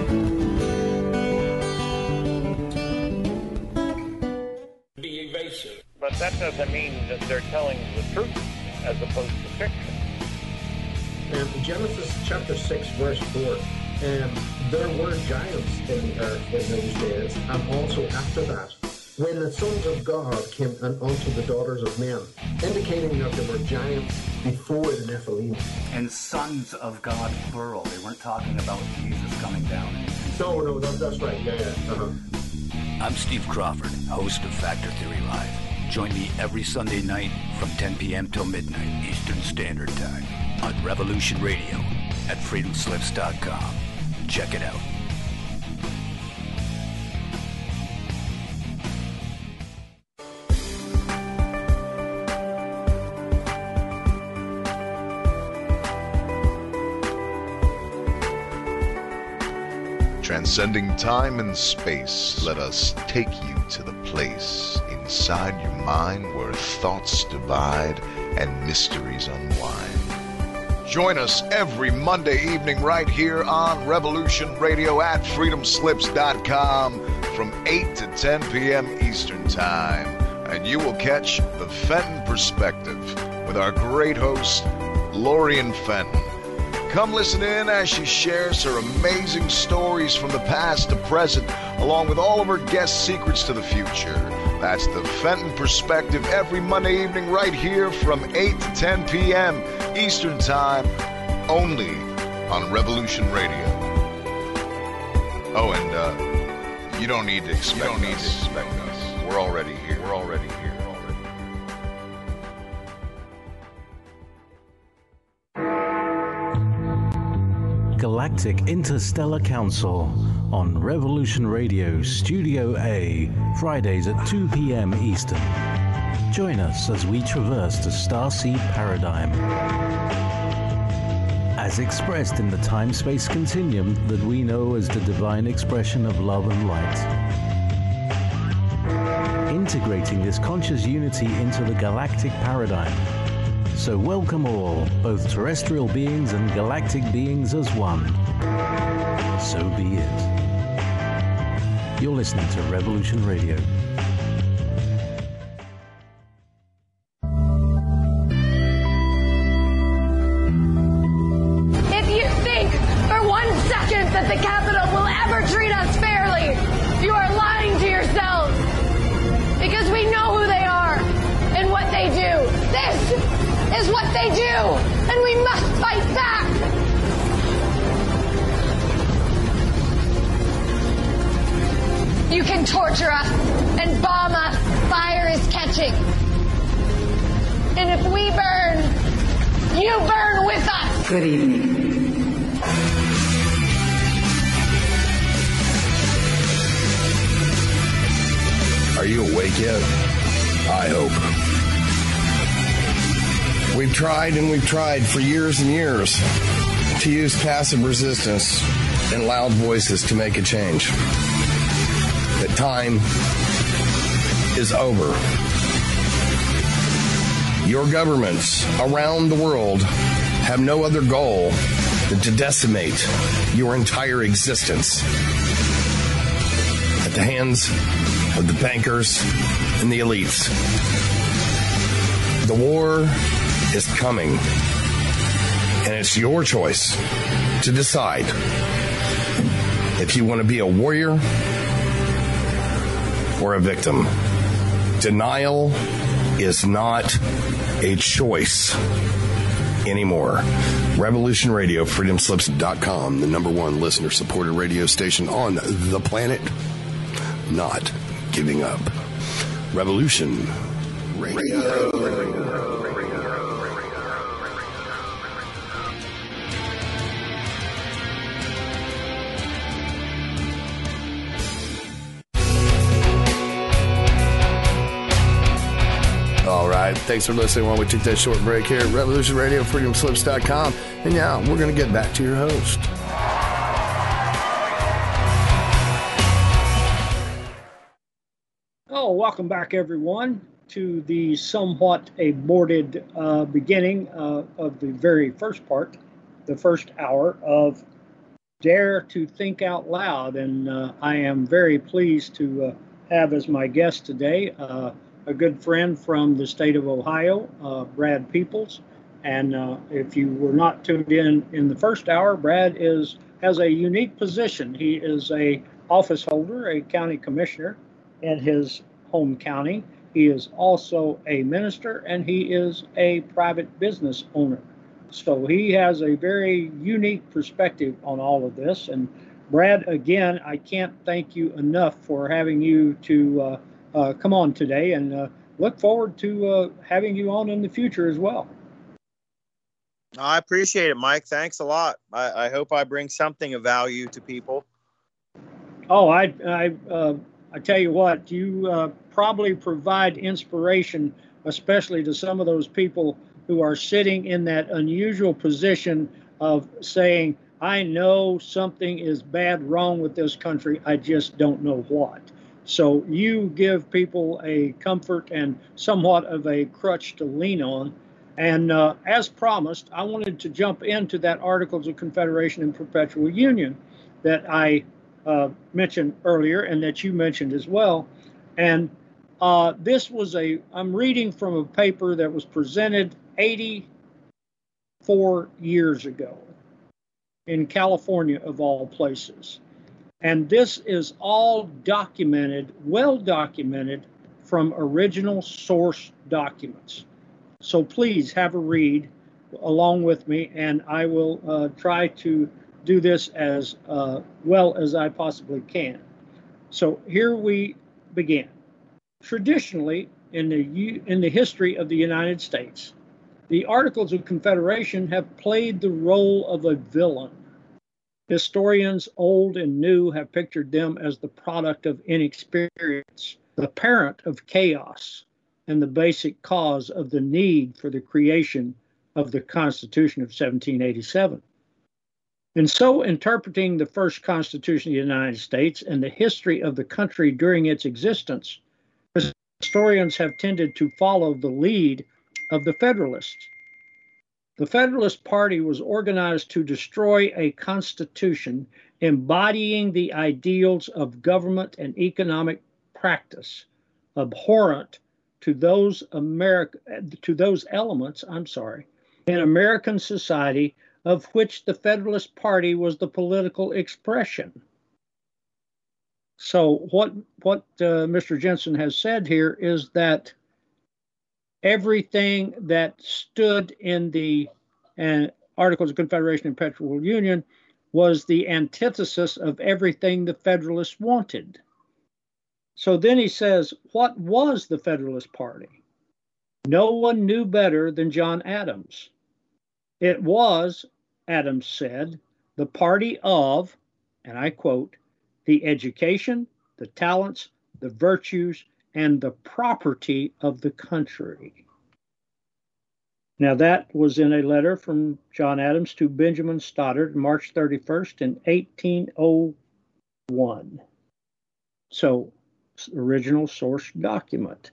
G: Be evasive. But that doesn't mean that they're telling the truth as opposed to fiction.
H: And in Genesis chapter six, verse four, and there were giants in the earth in those days, and also after that, when the sons of God came unto the daughters of men, indicating that there were giants before the Nephilim.
I: And sons of God, plural. They weren't talking about Jesus coming down.
H: No, no, that, that's right. Yeah, yeah. Uh-huh.
J: I'm Steve Crawford, host of Factor Theory Live. Join me every Sunday night from ten p.m. till midnight Eastern Standard Time on Revolution Radio at freedom slips dot com. Check it out.
C: Transcending time and space, let us take you to the place inside your mind where thoughts divide and mysteries unwind. Join us every Monday evening right here on Revolution Radio at freedom slips dot com from eight to ten p.m. Eastern Time. And you will catch the Fenton Perspective with our great host, Lorian Fenton. Come listen in as she shares her amazing stories from the past to present, along with all of her guest secrets to the future. That's the Fenton Perspective every Monday evening right here from eight to ten p.m. Eastern Time, only on Revolution Radio. Oh, and uh, you don't need to expect you don't need us. to expect us. We're already here. We're already here.
K: Galactic Interstellar Council on Revolution Radio Studio A, Fridays at two p.m. Eastern. Join us as we traverse the starseed paradigm, as expressed in the time-space continuum that we know as the divine expression of love and light. Integrating this conscious unity into the galactic paradigm. So welcome all, both terrestrial beings and galactic beings as one. So be it. You're listening to Revolution Radio.
L: If you think for one second that the Capitol will ever treat us fairly, you are lying to yourselves. Because we know who they are and what they do. This is what they do, and we must fight back. You can torture us and bomb us. Fire is catching. And if we burn, you burn with us.
M: Good evening.
F: Are you awake yet? I hope. We've tried and we've tried for years and years to use passive resistance and loud voices to make a change. But time is over. Your governments around the world have no other goal than to decimate your entire existence. At the hands of the bankers and the elites. The war is coming, and it's your choice to decide if you want to be a warrior or a victim. Denial is not a choice anymore. Revolution Radio, freedom slips dot com, the number one listener-supported radio station on the planet. Not giving up. Revolution Radio. All right, thanks for listening while we took that short break here at Revolution Radio, freedom slips dot com. And now we're going to get back to your host.
D: Oh, welcome back, everyone, to the somewhat aborted uh, beginning uh, of the very first part, the first hour of Dare to Think Out Loud. And uh, I am very pleased to uh, have as my guest today uh, a good friend from the state of Ohio, uh, Brad Peoples. And uh, if you were not tuned in in the first hour, Brad is has a unique position. He is a office holder, a county commissioner in his home county. He is also a minister, and he is a private business owner. So he has a very unique perspective on all of this. And Brad, again, I can't thank you enough for having you to uh, uh, come on today, and uh, look forward to uh, having you on in the future as well.
E: I appreciate it, Mike. Thanks a lot. I, I hope I bring something of value to people.
D: Oh, I, I, uh, I tell you what, you uh, probably provide inspiration, especially to some of those people who are sitting in that unusual position of saying, I know something is bad wrong with this country, I just don't know what. So you give people a comfort and somewhat of a crutch to lean on. And uh, as promised, I wanted to jump into that Articles of Confederation and Perpetual Union that I uh, mentioned earlier and that you mentioned as well. And uh, this was a, I'm reading from a paper that was presented eighty-four years ago in California, of all places. And this is all documented, well documented from original source documents. So please have a read along with me, and I will uh, try to do this as uh, well as I possibly can. So here we begin. Traditionally, in the, in the history of the United States, the Articles of Confederation have played the role of a villain. Historians, old and new, have pictured them as the product of inexperience, the parent of chaos, and the basic cause of the need for the creation of the Constitution of seventeen eighty-seven. And so, interpreting the first Constitution of the United States and the history of the country during its existence, historians have tended to follow the lead of the Federalists. The Federalist Party was organized to destroy a constitution embodying the ideals of government and economic practice, abhorrent to those America, to those elements, I'm sorry, in American society of which the Federalist Party was the political expression. So what what uh, Mister Jensen has said here is that everything that stood in the uh, Articles of Confederation and Perpetual Union was the antithesis of everything the Federalists wanted. So then he says, what was the Federalist Party? No one knew better than John Adams. It was, Adams said, the party of, and I quote, the education, the talents, the virtues, and the property of the country. Now that was in a letter from John Adams to Benjamin Stoddard, March thirty-first in eighteen oh one. So, original source document.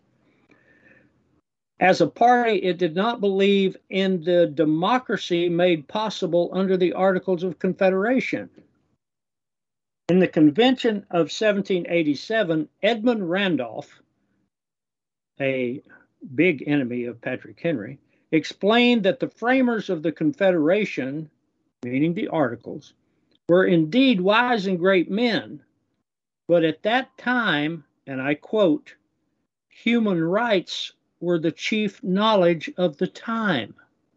D: As a party, it did not believe in the democracy made possible under the Articles of Confederation. In the convention of seventeen eighty-seven, Edmund Randolph, a big enemy of Patrick Henry, explained that the framers of the Confederation, meaning the Articles, were indeed wise and great men, but at that time, and I quote, human rights were the chief knowledge of the time.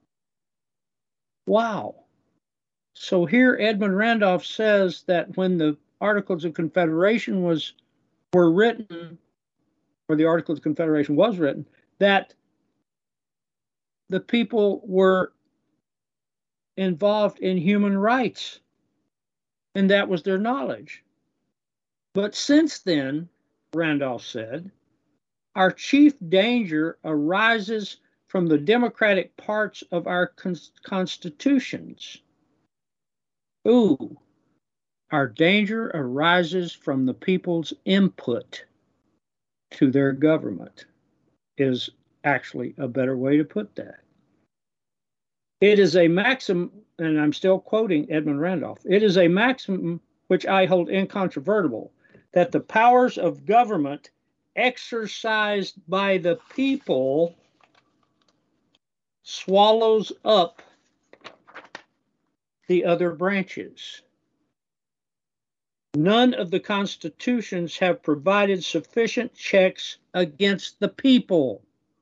D: Wow. So here Edmund Randolph says that when the Articles of Confederation was were written, or the Articles of Confederation was written, that the people were involved in human rights, and that was their knowledge. But since then, Randolph said, our chief danger arises from the democratic parts of our cons- constitutions. Ooh, our danger arises from the people's input to their government, is actually a better way to put that. It is a maxim, and I'm still quoting Edmund Randolph, it is a maxim which I hold incontrovertible, that the powers of government exercised by the people swallows up the other branches. None of the constitutions have provided sufficient checks against the people.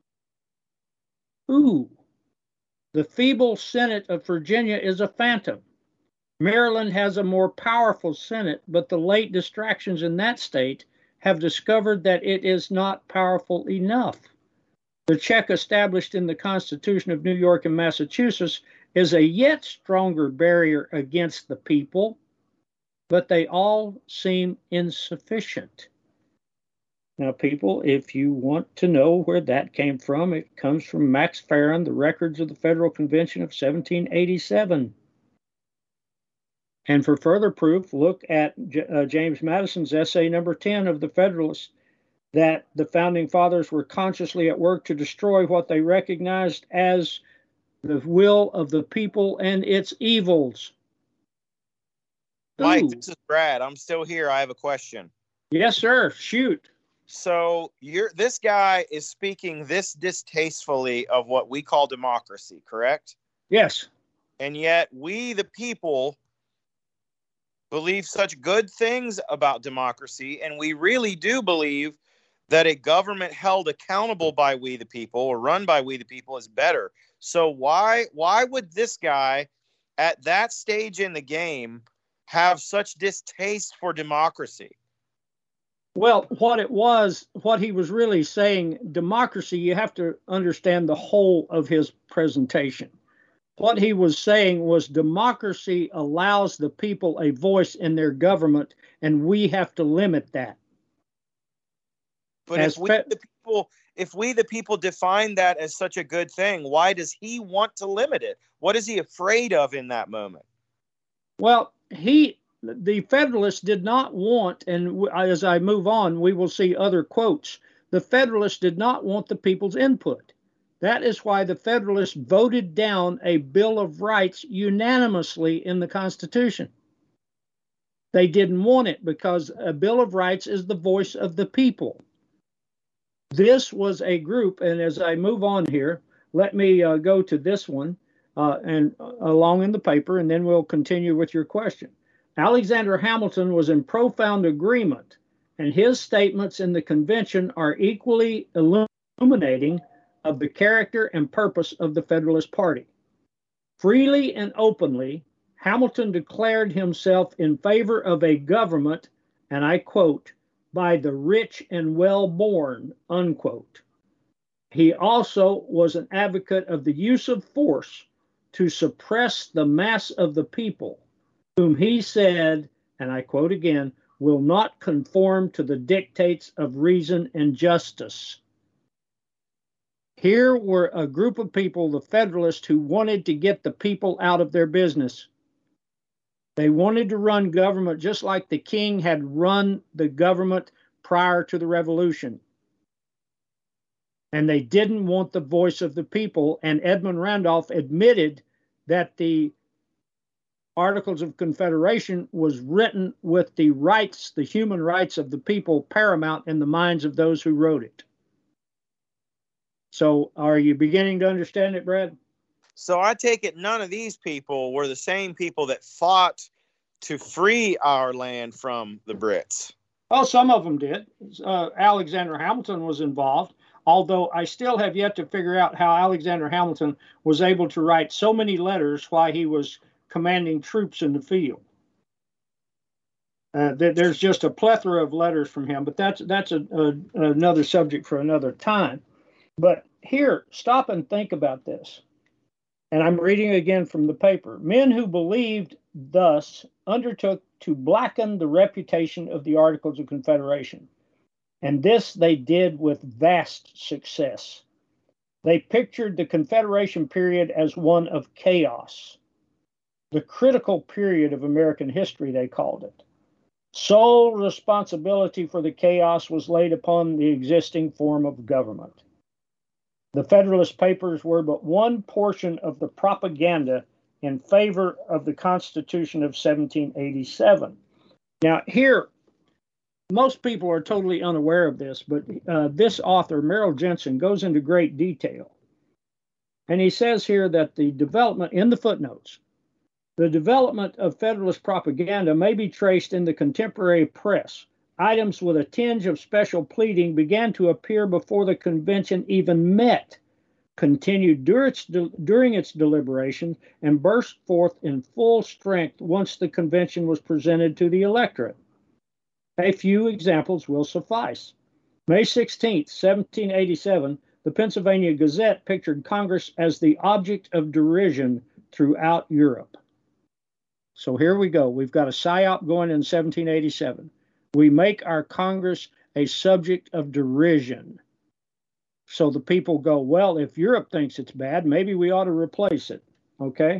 D: Ooh, the feeble Senate of Virginia is a phantom. Maryland has a more powerful Senate, but the late distractions in that state have discovered that it is not powerful enough. The check established in the Constitution of New York and Massachusetts is a yet stronger barrier against the people, but they all seem insufficient. Now, people, if you want to know where that came from, it comes from Max Farren, The Records of the Federal Convention of seventeen eighty-seven. And for further proof, look at J- uh, James Madison's essay number ten of The Federalist, that the Founding Fathers were consciously at work to destroy what they recognized as the will of the people and its evils.
E: Mike,
D: Ooh.
E: this is Brad. I'm still here. I have a question.
D: Yes, sir. Shoot.
E: So you're this guy is speaking this distastefully of what we call democracy, correct?
D: Yes.
E: And yet we, the people, believe such good things about democracy, and we really do believe that a government held accountable by we the people or run by we the people is better. So why why would this guy at that stage in the game have such distaste for democracy?
D: Well, what it was, what he was really saying, democracy, you have to understand the whole of his presentation. What he was saying was democracy allows the people a voice in their government, and we have to limit that.
E: But
D: As
E: if we
D: fe-
E: the people if we the people define that as such a good thing, why does he want to limit it? What is he afraid of in that moment?
D: Well, he the Federalists did not want, and as I move on, we will see other quotes. The Federalists did not want the people's input. That is why the Federalists voted down a Bill of Rights unanimously in the Constitution. They didn't want it because a Bill of Rights is the voice of the people. This was a group, and as I move on here, let me uh, go to this one uh, and uh, along in the paper, and then we'll continue with your question. Alexander Hamilton was in profound agreement, and his statements in the convention are equally illuminating of the character and purpose of the Federalist Party. Freely and openly, Hamilton declared himself in favor of a government, and I quote, by the rich and well-born, unquote. He also was an advocate of the use of force to suppress the mass of the people, whom he said, and I quote again, will not conform to the dictates of reason and justice. Here were a group of people, the Federalists, who wanted to get the people out of their business. They wanted to run government just like the king had run the government prior to the Revolution. And they didn't want the voice of the people. And Edmund Randolph admitted that the Articles of Confederation was written with the rights, the human rights of the people paramount in the minds of those who wrote it. So are you beginning to understand it, Brad?
E: So I take it none of these people were the same people that fought to free our land from the Brits.
D: Oh, some of them did. Uh, Alexander Hamilton was involved, although I still have yet to figure out how Alexander Hamilton was able to write so many letters while he was commanding troops in the field. Uh, th- there's just a plethora of letters from him, but that's that's a, a, another subject for another time. But here, stop and think about this. And I'm reading again from the paper. Men who believed thus undertook to blacken the reputation of the Articles of Confederation. And this they did with vast success. They pictured the Confederation period as one of chaos. The critical period of American history, they called it. Sole responsibility for the chaos was laid upon the existing form of government. The Federalist Papers were but one portion of the propaganda in favor of the Constitution of seventeen eighty-seven. Now, here, most people are totally unaware of this, but uh, this author, Merrill Jensen, goes into great detail. And he says here that the development, in the footnotes, the development of Federalist propaganda may be traced in the contemporary press. Items with a tinge of special pleading began to appear before the convention even met, continued dur- its de- during its deliberations, and burst forth in full strength once the convention was presented to the electorate. A few examples will suffice. May sixteenth, seventeen eighty-seven, the Pennsylvania Gazette pictured Congress as the object of derision throughout Europe. So here we go. We've got a psyop going in seventeen eighty-seven. We make our Congress a subject of derision. So the people go, well, if Europe thinks it's bad, maybe we ought to replace it. Okay?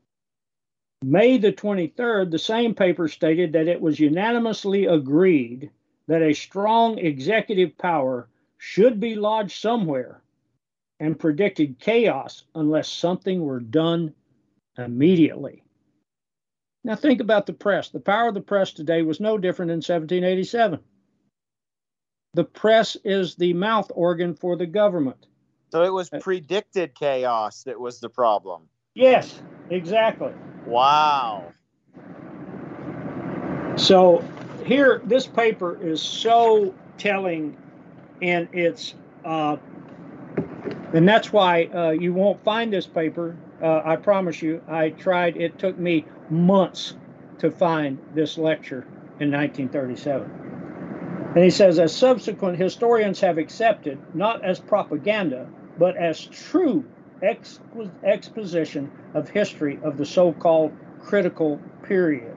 D: May the twenty-third, the same paper stated that it was unanimously agreed that a strong executive power should be lodged somewhere, and predicted chaos unless something were done immediately. Now think about the press. The power of the press today was no different in seventeen eighty-seven. The press is the mouth organ for the government.
E: So it was predicted chaos that was the problem.
D: Yes, exactly.
E: Wow.
D: So here, this paper is so telling in its, uh, and that's why uh, you won't find this paper. Uh, I promise you, I tried. It took me months to find this lecture in nineteen thirty-seven. And he says, as subsequent historians have accepted, not as propaganda, but as true expo- exposition of history of the so-called critical period.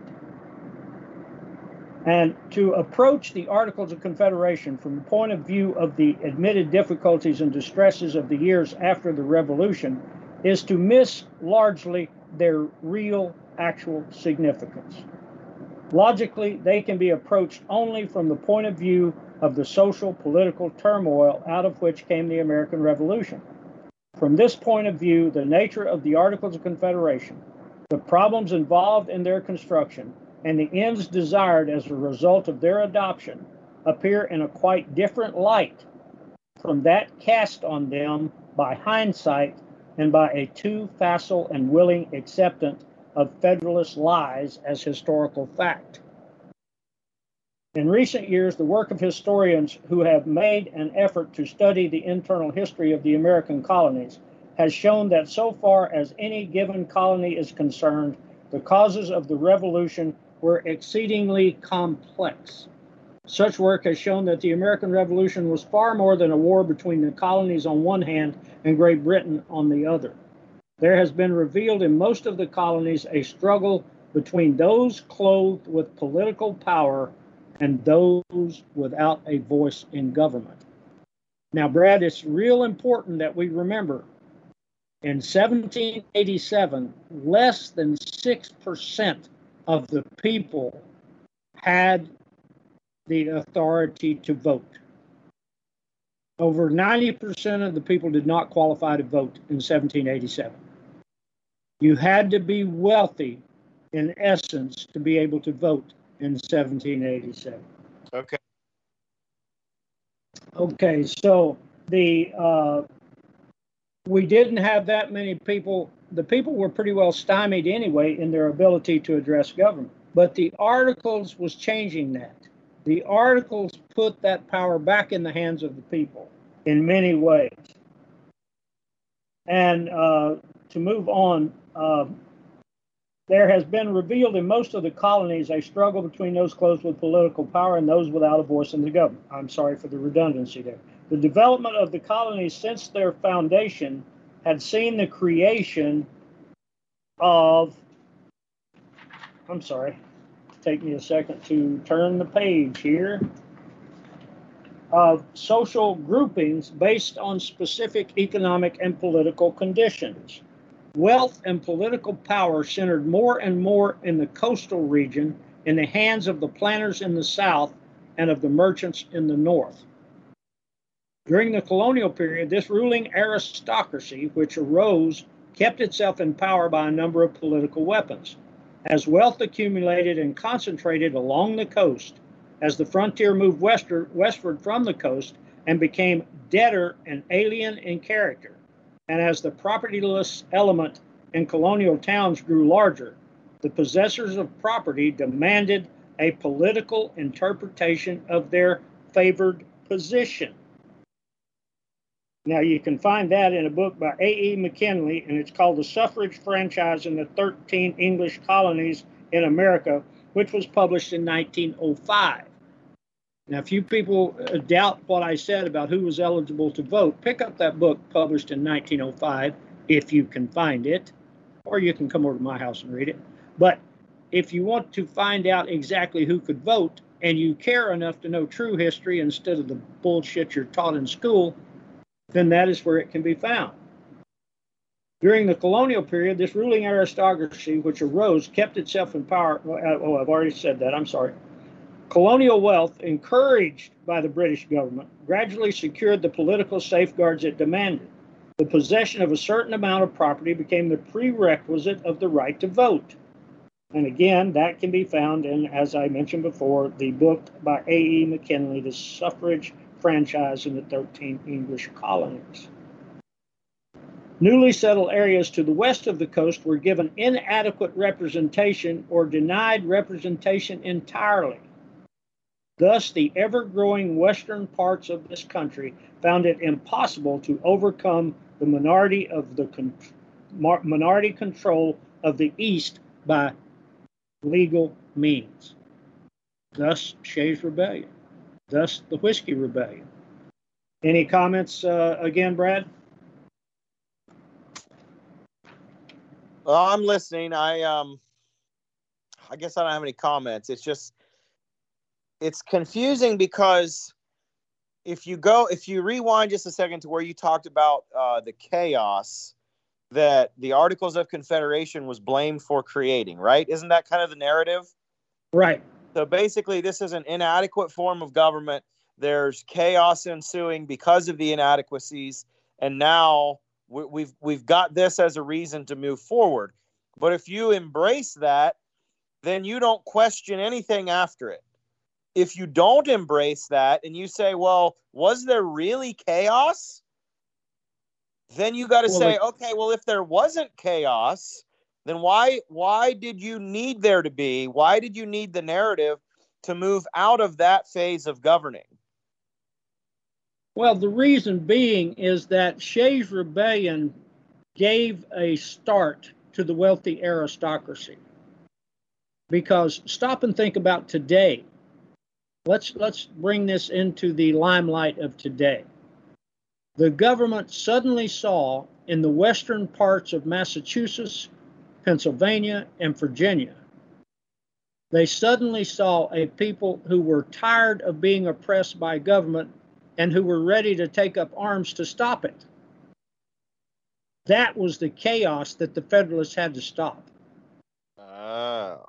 D: And to approach the Articles of Confederation from the point of view of the admitted difficulties and distresses of the years after the Revolution is to miss largely their real, actual significance. Logically, they can be approached only from the point of view of the social, political turmoil out of which came the American Revolution. From this point of view, the nature of the Articles of Confederation, the problems involved in their construction, and the ends desired as a result of their adoption appear in a quite different light from that cast on them by hindsight and by a too facile and willing acceptance of Federalist lies as historical fact. In recent years, the work of historians who have made an effort to study the internal history of the American colonies has shown that so far as any given colony is concerned, the causes of the Revolution were exceedingly complex. Such work has shown that the American Revolution was far more than a war between the colonies on one hand and Great Britain on the other. There has been revealed in most of the colonies a struggle between those clothed with political power and those without a voice in government. Now, Brad, it's real important that we remember in seventeen eighty-seven, less than six percent of the people had the authority to vote. Over ninety percent of the people did not qualify to vote in seventeen eighty-seven. You had to be wealthy in essence, to be able to vote in seventeen eighty-seven.
E: Okay.
D: Okay, so the uh, we didn't have that many people. The people were pretty well stymied anyway in their ability to address government. But the Articles was changing that. The Articles put that power back in the hands of the people in many ways. And uh, to move on, uh, there has been revealed in most of the colonies a struggle between those clothed with political power and those without a voice in the government. I'm sorry for the redundancy there. The development of the colonies since their foundation had seen the creation of, I'm sorry, take me a second to turn the page here, of social groupings based on specific economic and political conditions. Wealth and political power centered more and more in the coastal region, in the hands of the planters in the south and of the merchants in the north. During the colonial period, this ruling aristocracy, which arose, kept itself in power by a number of political weapons. As wealth accumulated and concentrated along the coast, as the frontier moved westward, westward from the coast and became deader and alien in character, and as the propertyless element in colonial towns grew larger, the possessors of property demanded a political interpretation of their favored position. Now, you can find that in a book by A E McKinley, and it's called The Suffrage Franchise in the thirteen English Colonies in America, which was published in nineteen oh five. Now, if you people doubt what I said about who was eligible to vote, pick up that book published in nineteen oh five, if you can find it, or you can come over to my house and read it. But if you want to find out exactly who could vote, and you care enough to know true history instead of the bullshit you're taught in school, then that is where it can be found. During the colonial period, this ruling aristocracy, which arose, kept itself in power. Oh, I've already said that. I'm sorry. Colonial wealth, encouraged by the British government, gradually secured the political safeguards it demanded. The possession of a certain amount of property became the prerequisite of the right to vote. And again, that can be found in, as I mentioned before, the book by A E McKinley, The Suffrage Franchise in the thirteen English Colonies. Newly settled areas to the west of the coast were given inadequate representation or denied representation entirely. Thus, the ever-growing western parts of this country found it impossible to overcome the minority of the con- minority control of the East by legal means. Thus, Shays' Rebellion. Thus, the Whiskey Rebellion. Any comments uh, again, Brad?
E: Well, I'm listening. I um, I guess I don't have any comments. It's just, it's confusing because if you go, if you rewind just a second to where you talked about uh, the chaos that the Articles of Confederation was blamed for creating, right? Isn't that kind of the narrative?
D: Right.
E: So basically, this is an inadequate form of government. There's chaos ensuing because of the inadequacies, and now we've we've got this as a reason to move forward. But if you embrace that, then you don't question anything after it. If you don't embrace that and you say, well, was there really chaos? Then you got to
D: well,
E: say,
D: like,
E: okay, well, if there wasn't chaos, then why why did you need there to be? Why did you need the narrative to move out of that phase of governing?
D: Well, the reason being is that Shays' Rebellion gave a start to the wealthy aristocracy. Because stop and think about today. Let's let's bring this into the limelight of today. The government suddenly saw in the western parts of Massachusetts, Pennsylvania, and Virginia, they suddenly saw a people who were tired of being oppressed by government and who were ready to take up arms to stop it. That was the chaos that the Federalists had to stop.
E: Oh.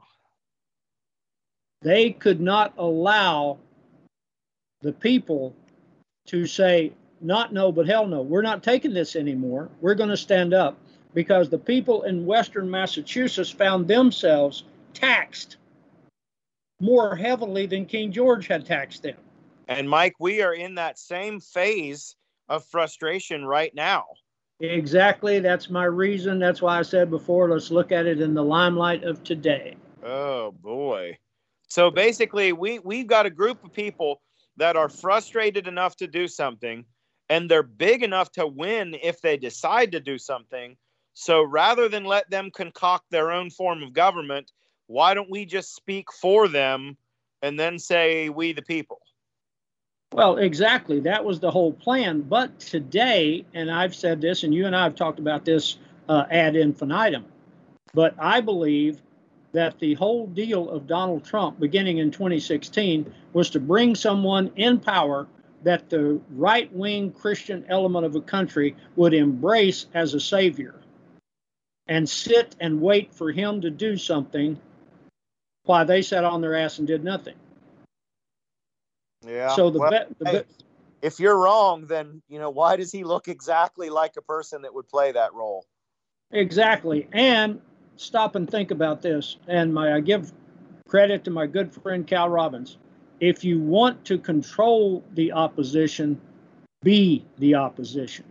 D: They could not allow the people to say, not no, but hell no. We're not taking this anymore. We're going to stand up, because the people in western Massachusetts found themselves taxed more heavily than King George had taxed them.
E: And Mike, we are in that same phase of frustration right now.
D: Exactly. That's my reason. That's why I said before, let's look at it in the limelight of today.
E: Oh, boy. So basically, we, we've got a group of people that are frustrated enough to do something, and they're big enough to win if they decide to do something. So rather than let them concoct their own form of government, why don't we just speak for them and then say, we the people?
D: Well, exactly. That was the whole plan. But today, and I've said this, and you and I have talked about this uh, ad infinitum, but I believe that the whole deal of Donald Trump beginning in twenty sixteen was to bring someone in power that the right-wing Christian element of a country would embrace as a savior and sit and wait for him to do something while they sat on their ass and did nothing.
E: Yeah.
D: So the,
E: well,
D: be- the
E: hey,
D: be-
E: if you're wrong, then, you know, why does he look exactly like a person that would play that role?
D: Exactly. And stop and think about this. And my, I give credit to my good friend Cal Robbins. If you want to control the opposition, be the opposition.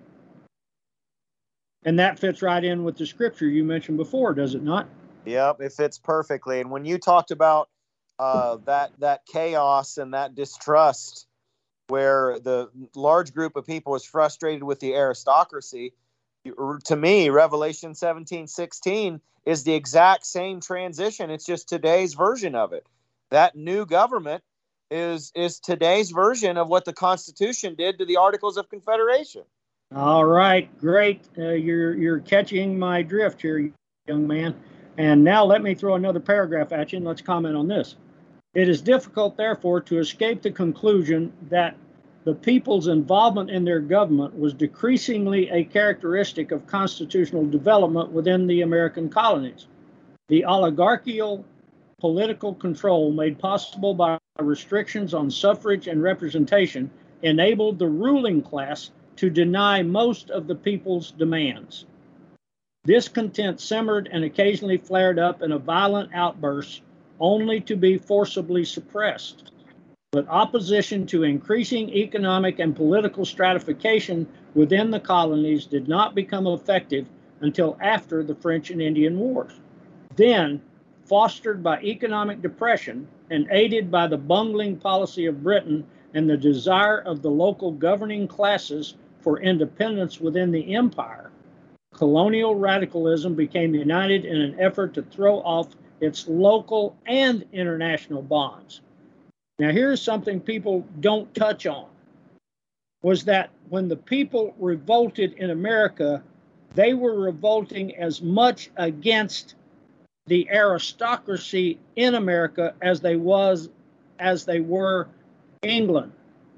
D: And that fits right in with the scripture you mentioned before, does it not?
E: Yep, it fits perfectly. And when you talked about uh, that that chaos and that distrust, where the large group of people is frustrated with the aristocracy, to me, Revelation seventeen sixteen is the exact same transition. It's just today's version of it. That new government is is today's version of what the Constitution did to the Articles of Confederation.
D: All right, great. Uh, you're you're catching my drift here, young man. And now let me throw another paragraph at you, and let's comment on this. It is difficult, therefore, to escape the conclusion that the people's involvement in their government was decreasingly a characteristic of constitutional development within the American colonies. The oligarchical political control made possible by restrictions on suffrage and representation enabled the ruling class to deny most of the people's demands. Discontent simmered and occasionally flared up in a violent outburst, only to be forcibly suppressed. But opposition to increasing economic and political stratification within the colonies did not become effective until after the French and Indian Wars. Then, fostered by economic depression and aided by the bungling policy of Britain and the desire of the local governing classes for independence within the empire, colonial radicalism became united in an effort to throw off its local and international bonds. Now, here's something people don't touch on, was that when the people revolted in America, they were revolting as much against the aristocracy in America as they was as they were England,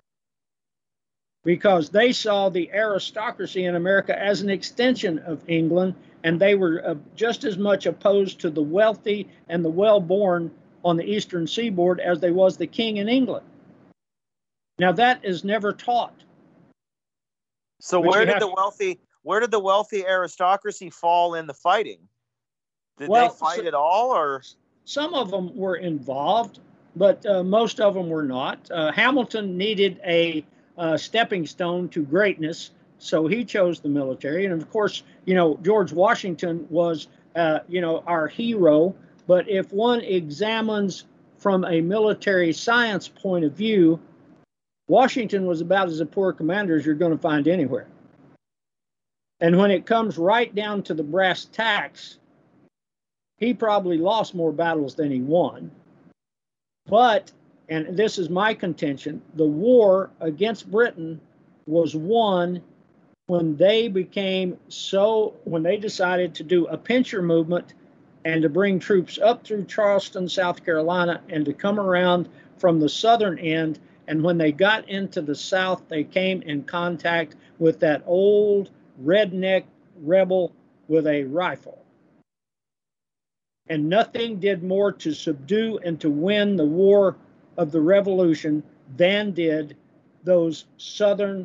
D: because they saw the aristocracy in America as an extension of England, and they were uh, just as much opposed to the wealthy and the well-born on the eastern seaboard as they was the king in England. Now that is never taught.
E: So where did the wealthy where did the wealthy aristocracy fall in the fighting? Did
D: well,
E: they fight
D: so,
E: at all, or
D: some of them were involved, but uh, most of them were not. Uh, Hamilton needed a uh, stepping stone to greatness, so he chose the military. And of course, you know, George Washington was, uh, you know, our hero. But if one examines from a military science point of view, Washington was about as a poor commander as you're going to find anywhere. And when it comes right down to the brass tacks, he probably lost more battles than he won. But, and this is my contention, the war against Britain was won when they became so, when they decided to do a pincher movement and to bring troops up through Charleston, South Carolina, and to come around from the southern end. And when they got into the South, they came in contact with that old redneck rebel with a rifle. And nothing did more to subdue and to win the war of the Revolution than did those southern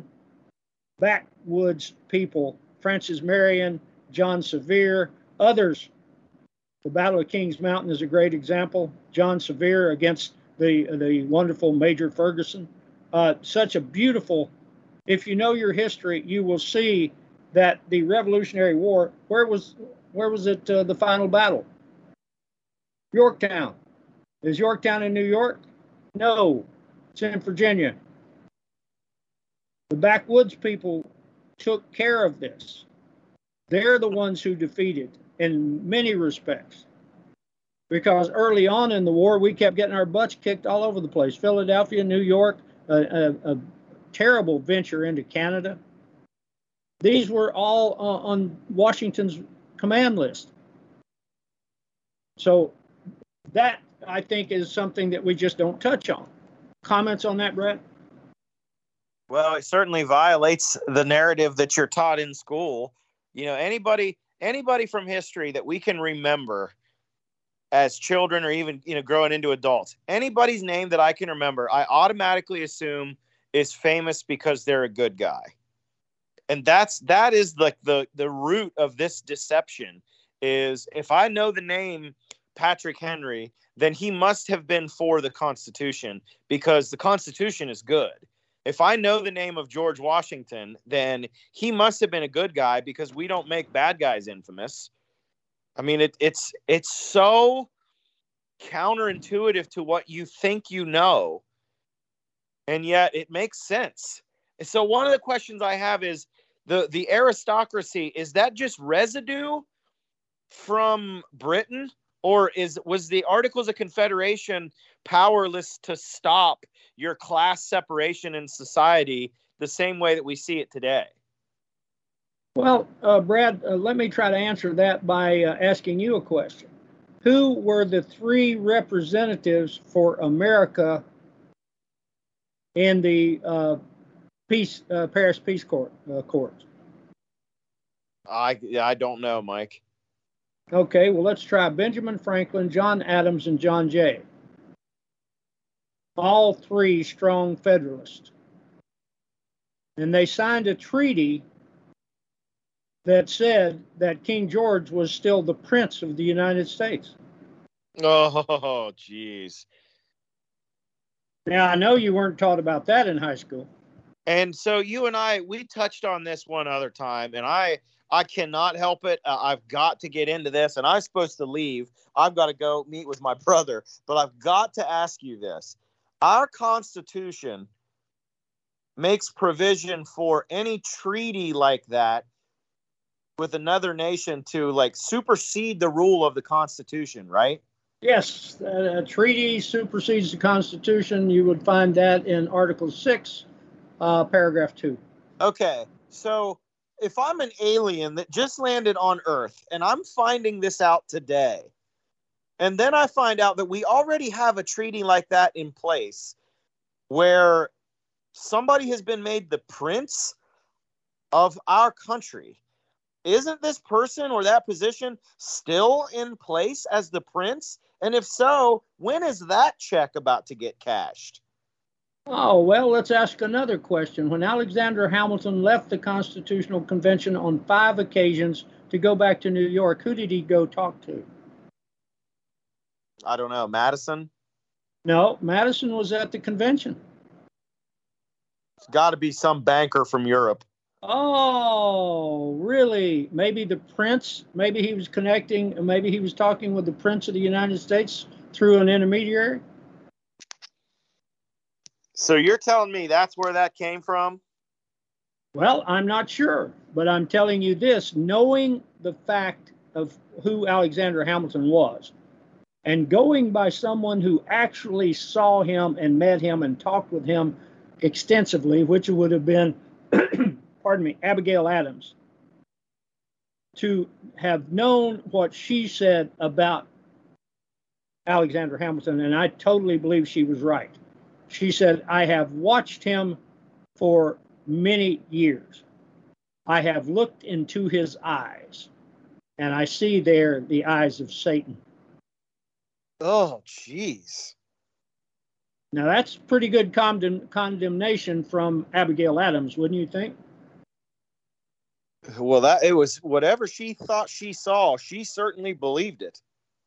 D: backwoods people, Francis Marion, John Sevier, others The Battle of Kings Mountain is a great example. John Sevier against the the wonderful Major Ferguson. Uh, such a beautiful, if you know your history, you will see that the Revolutionary War, where was where was it uh, the final battle? Yorktown. Is Yorktown in New York? No, it's in Virginia. The backwoods people took care of this. They're the ones who defeated in many respects. Because early on in the war, we kept getting our butts kicked all over the place. Philadelphia, New York, a, a, a terrible venture into Canada. These were all uh, on Washington's command list. So that, I think, is something that we just don't touch on. Comments on that, Brett?
E: Well, it certainly violates the narrative that you're taught in school. You know, anybody anybody from history that we can remember as children or even, you know, growing into adults, anybody's name that I can remember, I automatically assume is famous because they're a good guy. And that's that is like the, the, the root of this deception is if I know the name Patrick Henry, then he must have been for the Constitution because the Constitution is good. If I know the name of George Washington, then he must have been a good guy because we don't make bad guys infamous. I mean, it, it's it's so counterintuitive to what you think you know, and yet it makes sense. And so one of the questions I have is the, the aristocracy, is that just residue from Britain? Or is was the Articles of Confederation powerless to stop your class separation in society the same way that we see it today?
D: Well, uh, Brad, uh, let me try to answer that by uh, asking you a question. Who were the three representatives for America in the uh, peace uh, Paris Peace Court uh, courts?
E: I I don't know, Mike.
D: Okay, well, let's try Benjamin Franklin, John Adams, and John Jay. All three strong Federalists. And they signed a treaty that said that King George was still the Prince of the United States.
E: Oh, jeez.
D: Now, I know you weren't taught about that in high school.
E: And so you and I, we touched on this one other time, and I... I cannot help it. Uh, I've got to get into this, and I'm supposed to leave. I've got to go meet with my brother, but I've got to ask you this. Our Constitution makes provision for any treaty like that with another nation to, like, supersede the rule of the Constitution, right?
D: Yes, a treaty supersedes the Constitution. You would find that in Article six, uh, paragraph two.
E: Okay, so if I'm an alien that just landed on Earth and I'm finding this out today, and then I find out that we already have a treaty like that in place where somebody has been made the prince of our country, isn't this person or that position still in place as the prince? And if so, when is that check about to get cashed?
D: Oh, well, let's ask another question. When Alexander Hamilton left the Constitutional Convention on five occasions to go back to New York, who did he go talk to?
E: I don't know. Madison?
D: No, Madison was at the convention.
E: It's got to be some banker from Europe.
D: Oh, really? Maybe the prince? Maybe he was connecting, maybe he was talking with the Prince of the United States through an intermediary?
E: So you're telling me that's where that came from?
D: Well, I'm not sure, but I'm telling you this, knowing the fact of who Alexander Hamilton was, and going by someone who actually saw him and met him and talked with him extensively, which would have been, pardon me, Abigail Adams, to have known what she said about Alexander Hamilton, and I totally believe she was right. She said, I have watched him for many years. I have looked into his eyes, and I see there the eyes of Satan.
E: Oh, jeez.
D: Now, that's pretty good condemn- condemnation from Abigail Adams, wouldn't you think?
E: Well, that it was whatever she thought she saw, she certainly believed it.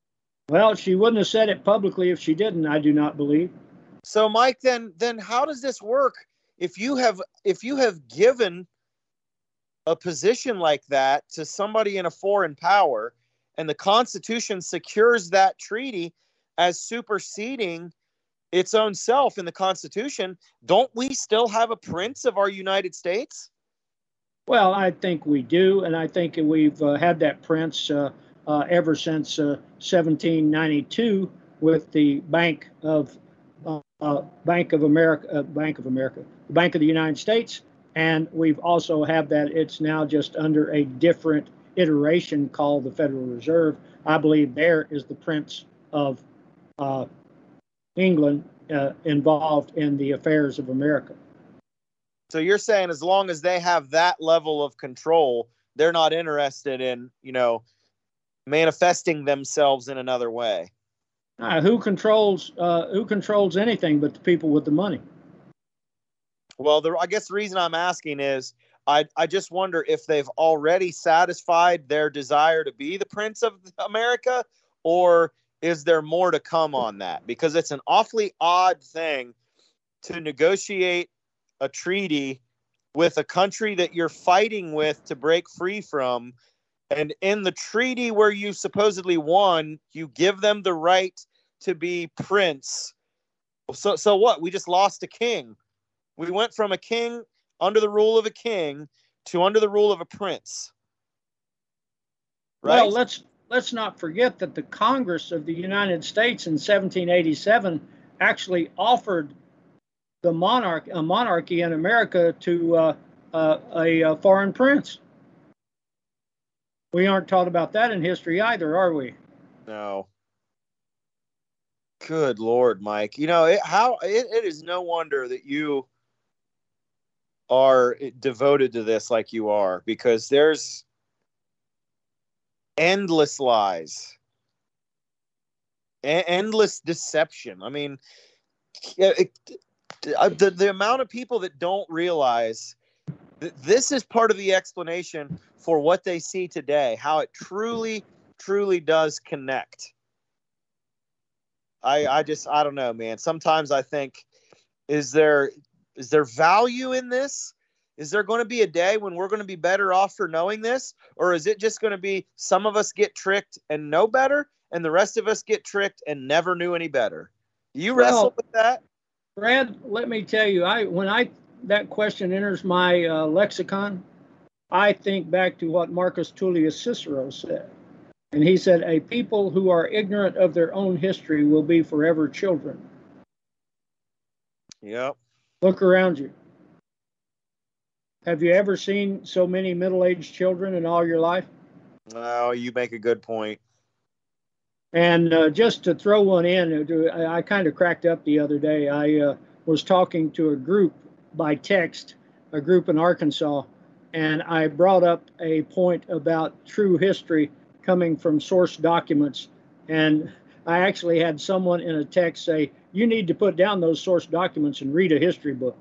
D: Well, she wouldn't have said it publicly if she didn't, I do not believe.
E: So, Mike, then then how does this work? If you have if you have given a position like that to somebody in a foreign power, and the Constitution secures that treaty as superseding its own self in the Constitution, don't we still have a prince of our United States?
D: Well, I think we do, and I think we've uh, had that prince uh, uh, ever since uh, seventeen ninety-two with the Bank of uh, uh, Bank of America, uh, Bank of America, Bank of the United States, and we've also had that. It's now just under a different iteration called the Federal Reserve. I believe there is the Prince of uh, England uh, involved in the affairs of America.
E: So you're saying as long as they have that level of control, they're not interested in, you know, manifesting themselves in another way.
D: Uh, who controls uh, who controls anything but the people with the money?
E: Well, the, I guess the reason I'm asking is I, I just wonder if they've already satisfied their desire to be the Prince of America, or is there more to come on that? Because it's an awfully odd thing to negotiate a treaty with a country that you're fighting with to break free from. And in the treaty where you supposedly won, you give them the right to be prince. So, so what? We just lost a king. We went from a king under the rule of a king to under the rule of a prince.
D: Right? Well, let's let's not forget that the Congress of the United States in seventeen eighty-seven actually offered the monarch a monarchy in America to uh, uh, a, a foreign prince. We aren't taught about that in history either, are we?
E: No. Good Lord, Mike. You know, it, how it, it is no wonder that you are devoted to this like you are, because there's endless lies, e- endless deception. I mean, it, it, the, the amount of people that don't realize that this is part of the explanation for what they see today, how it truly, truly does connect. I, I just, I don't know, man. Sometimes I think, is there, is there value in this? Is there going to be a day when we're going to be better off for knowing this? Or is it just going to be some of us get tricked and know better, and the rest of us get tricked and never knew any better? Do you wrestle well, with that?
D: Brad, let me tell you, I when I that question enters my uh, lexicon, I think back to what Marcus Tullius Cicero said. And he said, a people who are ignorant of their own history will be forever children.
E: Yep.
D: Look around you. Have you ever seen so many middle-aged children in all your life?
E: Oh, you make a good point.
D: And uh, just to throw one in, I, I kind of cracked up the other day. I uh, was talking to a group by text, a group in Arkansas, and I brought up a point about true history coming from source documents. And I actually had someone in a text say, you need to put down those source documents and read a history book.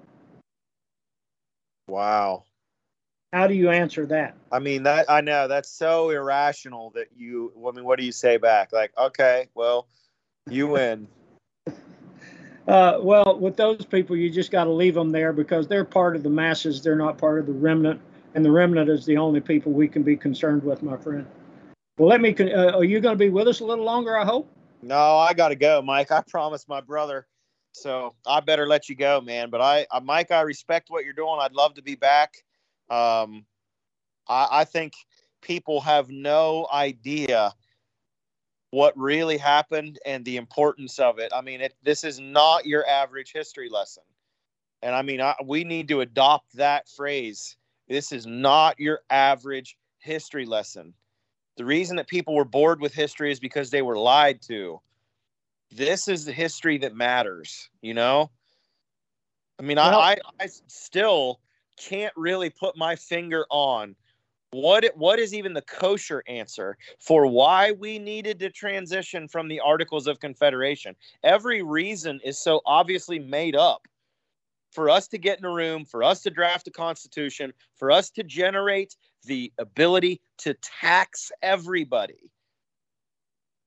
E: Wow.
D: How do you answer that?
E: I mean, that I know that's so irrational that you, I mean, what do you say back? Like, okay, well, you win.
D: uh, well, with those people, you just got to leave them there because they're part of the masses. They're not part of the remnant. And the remnant is the only people we can be concerned with, my friend. Well, let me, uh, are you going to be with us a little longer, I hope?
E: No, I got to go, Mike. I promised my brother. So I better let you go, man. But I, uh, Mike, I respect what you're doing. I'd love to be back. Um, I, I think people have no idea what really happened and the importance of it. I mean, it, this is not your average history lesson. And I mean, I, we need to adopt that phrase. This is not your average history lesson. The reason that people were bored with history is because they were lied to. This is the history that matters, you know? I mean, well, I, I, I still can't really put my finger on what it, what is even the kosher answer for why we needed to transition from the Articles of Confederation. Every reason is so obviously made up for us to get in a room, for us to draft a constitution, for us to generate the ability to tax everybody.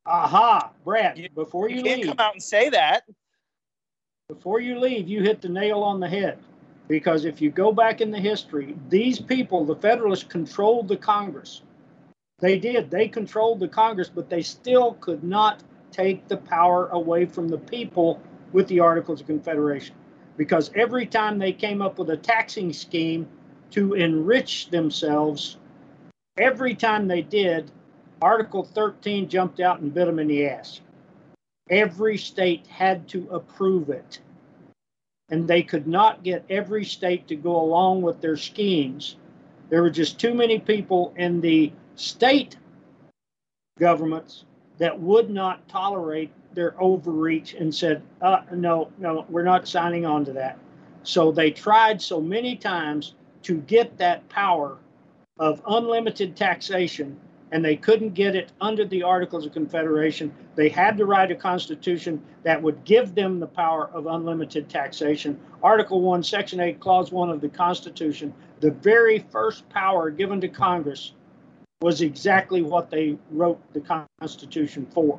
D: Aha, Brad,
E: You,
D: before you,
E: you can't
D: leave,
E: come out and say that.
D: before you leave, you hit the nail on the head. Because if you go back in the history, these people, the Federalists, controlled the Congress. They did. They controlled the Congress, but they still could not take the power away from the people with the Articles of Confederation. Because every time they came up with a taxing scheme to enrich themselves, every time they did, Article thirteen jumped out and bit them in the ass. Every state had to approve it. And they could not get every state to go along with their schemes. There were just too many people in the state governments that would not tolerate their overreach and said, uh, no, no, we're not signing on to that. So they tried so many times to get that power of unlimited taxation, and they couldn't get it under the Articles of Confederation. They had to write a constitution that would give them the power of unlimited taxation. Article one, Section eight, Clause one of the Constitution, the very first power given to Congress, was exactly what they wrote the Constitution for.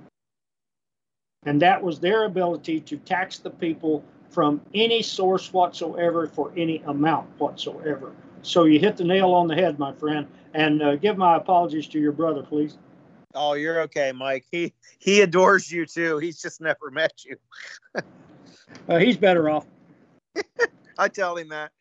D: And that was their ability to tax the people from any source whatsoever for any amount whatsoever. So you hit the nail on the head, my friend. And uh, give my apologies to your brother, please.
E: Oh, you're okay, Mike. He he adores you too. He's just never met you.
D: uh, he's better off.
E: I tell him that.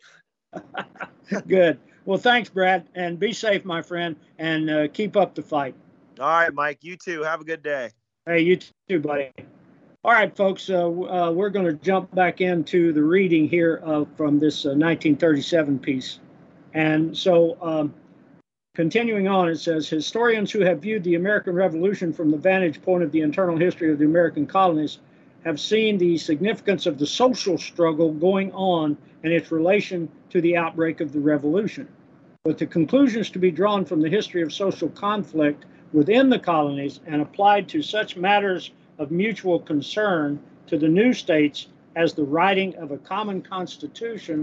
D: Good. Well, thanks, Brad, and be safe, my friend, and uh, keep up the fight.
E: All right, Mike. You too. Have a good day.
D: Hey, you too, buddy. All right, folks, uh, uh, we're going to jump back into the reading here uh, from this uh, nineteen thirty-seven piece. And so, um, continuing on, it says, historians who have viewed the American Revolution from the vantage point of the internal history of the American colonies have seen the significance of the social struggle going on and its relation to the outbreak of the Revolution. But the conclusions to be drawn from the history of social conflict within the colonies and applied to such matters of mutual concern to the new states as the writing of a common constitution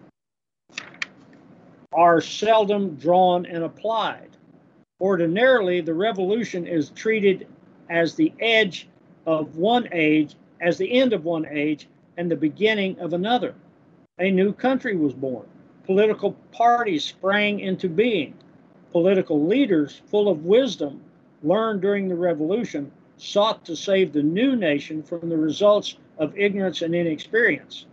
D: are seldom drawn and applied. Ordinarily, the Revolution is treated as the edge of one age, as the end of one age, and the beginning of another. A new country was born. Political parties sprang into being. Political leaders, full of wisdom learned during the Revolution, sought to save the new nation from the results of ignorance and inexperience.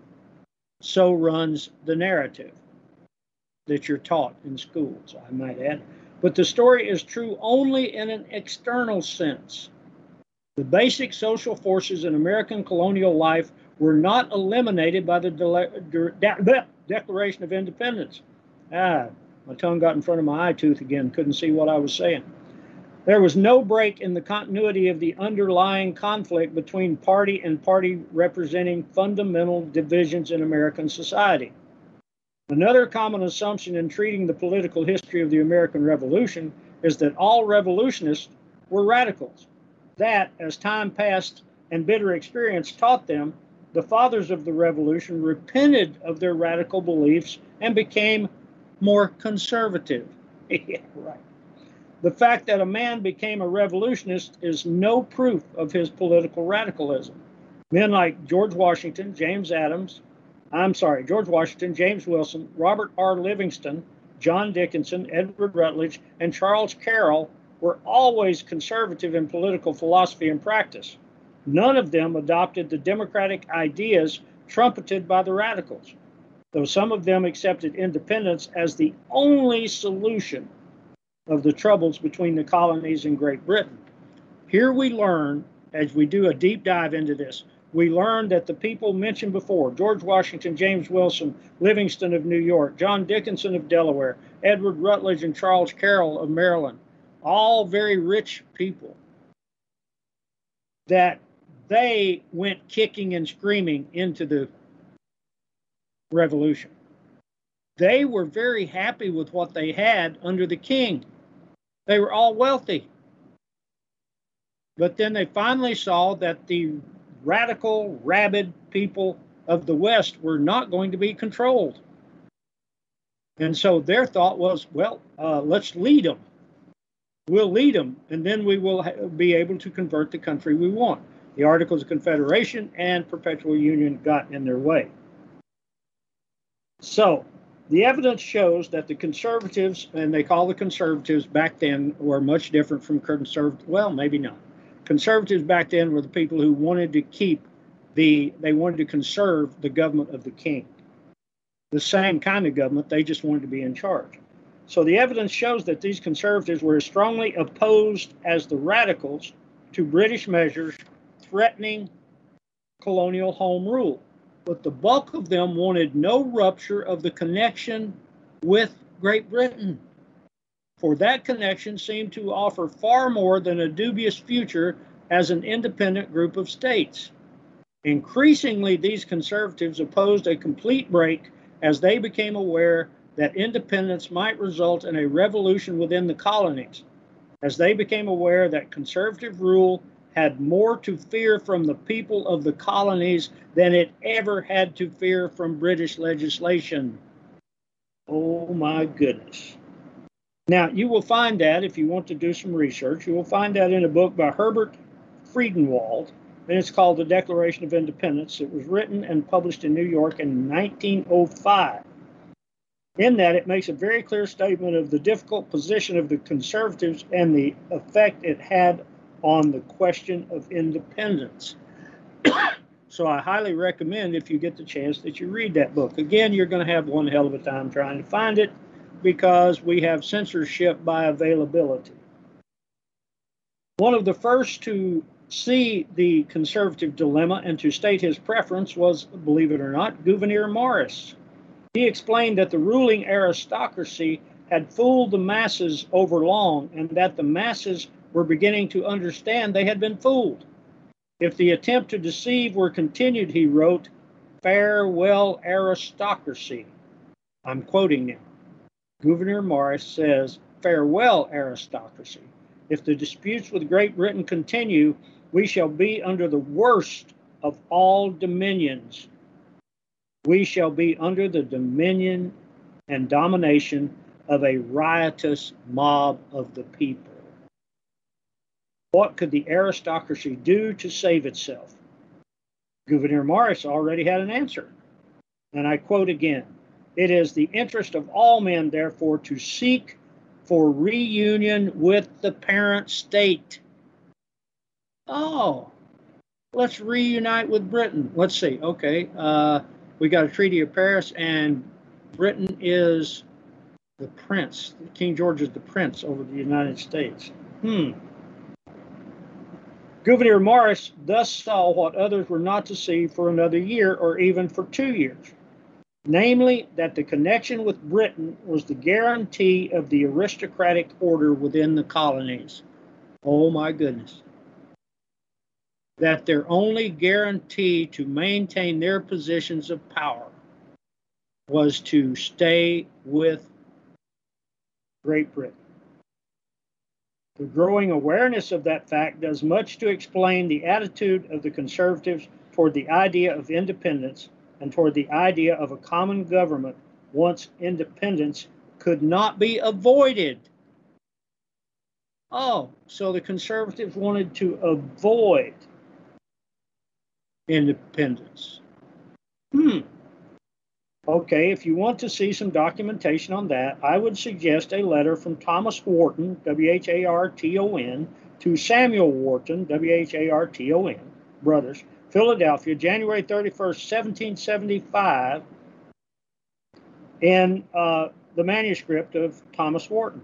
D: So runs the narrative that you're taught in schools, I might add. But the story is true only in an external sense. The basic social forces in American colonial life were not eliminated by the De- De- Declaration of Independence. Ah, my tongue got in front of my eye tooth again, couldn't see what I was saying. There was no break in the continuity of the underlying conflict between party and party representing fundamental divisions in American society. Another common assumption in treating the political history of the American Revolution is that all revolutionists were radicals. That, as time passed and bitter experience taught them, the fathers of the Revolution repented of their radical beliefs and became more conservative. Yeah, right. The fact that a man became a revolutionist is no proof of his political radicalism. Men like George Washington, James Adams, I'm sorry, George Washington, James Wilson, Robert R. Livingston, John Dickinson, Edward Rutledge, and Charles Carroll were always conservative in political philosophy and practice. None of them adopted the democratic ideas trumpeted by the radicals, though some of them accepted independence as the only solution of the troubles between the colonies and Great Britain. Here we learn, as we do a deep dive into this, we learn that the people mentioned before, George Washington, James Wilson, Livingston of New York, John Dickinson of Delaware, Edward Rutledge, and Charles Carroll of Maryland, all very rich people, that they went kicking and screaming into the Revolution. They were very happy with what they had under the king. They were all wealthy. But then they finally saw that the radical, rabid people of the West were not going to be controlled. And so their thought was, well, uh, let's lead them. We'll lead them, and then we will ha- be able to convert the country we want. The Articles of Confederation and Perpetual Union got in their way. So, the evidence shows that the conservatives, and they call the conservatives back then, were much different from conservatives. Well, maybe not. Conservatives back then were the people who wanted to keep the, they wanted to conserve the government of the king. The same kind of government, they just wanted to be in charge. So the evidence shows that these conservatives were as strongly opposed as the radicals to British measures threatening colonial home rule. But the bulk of them wanted no rupture of the connection with Great Britain, for that connection seemed to offer far more than a dubious future as an independent group of states. Increasingly, these conservatives opposed a complete break as they became aware that independence might result in a revolution within the colonies, as they became aware that conservative rule had more to fear from the people of the colonies than it ever had to fear from British legislation. Oh my goodness. Now, you will find that, if you want to do some research, you will find that in a book by Herbert Friedenwald, and it's called The Declaration of Independence. It was written and published in New York in nineteen oh five. In that, it makes a very clear statement of the difficult position of the conservatives and the effect it had on the question of independence. So I highly recommend, if you get the chance, that you read that book. Again, you're going to have one hell of a time trying to find it because we have censorship by availability. One of the first to see the conservative dilemma and to state his preference was, believe it or not, Gouverneur Morris. He explained that the ruling aristocracy had fooled the masses over long and that the masses were beginning to understand they had been fooled. If the attempt to deceive were continued, he wrote, farewell aristocracy. I'm quoting now. Gouverneur Morris says, farewell aristocracy. If the disputes with Great Britain continue, we shall be under the worst of all dominions. We shall be under the dominion and domination of a riotous mob of the people. What could the aristocracy do to save itself? Gouverneur Morris already had an answer. And I quote again, it is the interest of all men, therefore, to seek for reunion with the parent state. Oh, let's reunite with Britain. Let's see. Okay, uh, we got a Treaty of Paris, and Britain is the prince. King George is the prince over the United States. Hmm. Gouverneur Morris thus saw what others were not to see for another year or even for two years, namely that the connection with Britain was the guarantee of the aristocratic order within the colonies. Oh my goodness. That their only guarantee to maintain their positions of power was to stay with Great Britain. The growing awareness of that fact does much to explain the attitude of the conservatives toward the idea of independence and toward the idea of a common government once independence could not be avoided. Oh, so the conservatives wanted to avoid independence. Hmm. Okay, if you want to see some documentation on that, I would suggest a letter from Thomas Wharton, W H A R T O N, to Samuel Wharton, W H A R T O N, brothers, Philadelphia, January thirty-first, seventeen seventy-five, in uh, the manuscript of Thomas Wharton.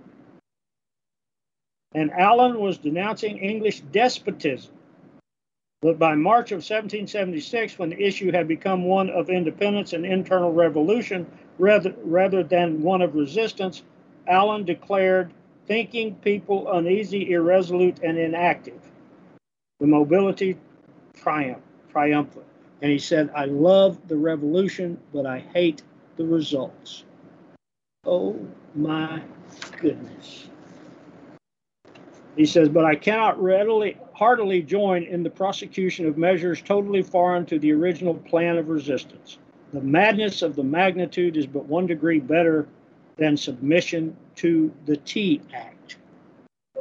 D: And Allen was denouncing English despotism. But by March of seventeen seventy-six, when the issue had become one of independence and internal revolution rather, rather than one of resistance, Allen declared, thinking people uneasy, irresolute, and inactive. The mobility triumph, triumphant. And he said, I love the revolution, but I hate the results. Oh my goodness. He says, but I cannot readily, heartily join in the prosecution of measures totally foreign to the original plan of resistance. The madness of the magnitude is but one degree better than submission to the Tea Act.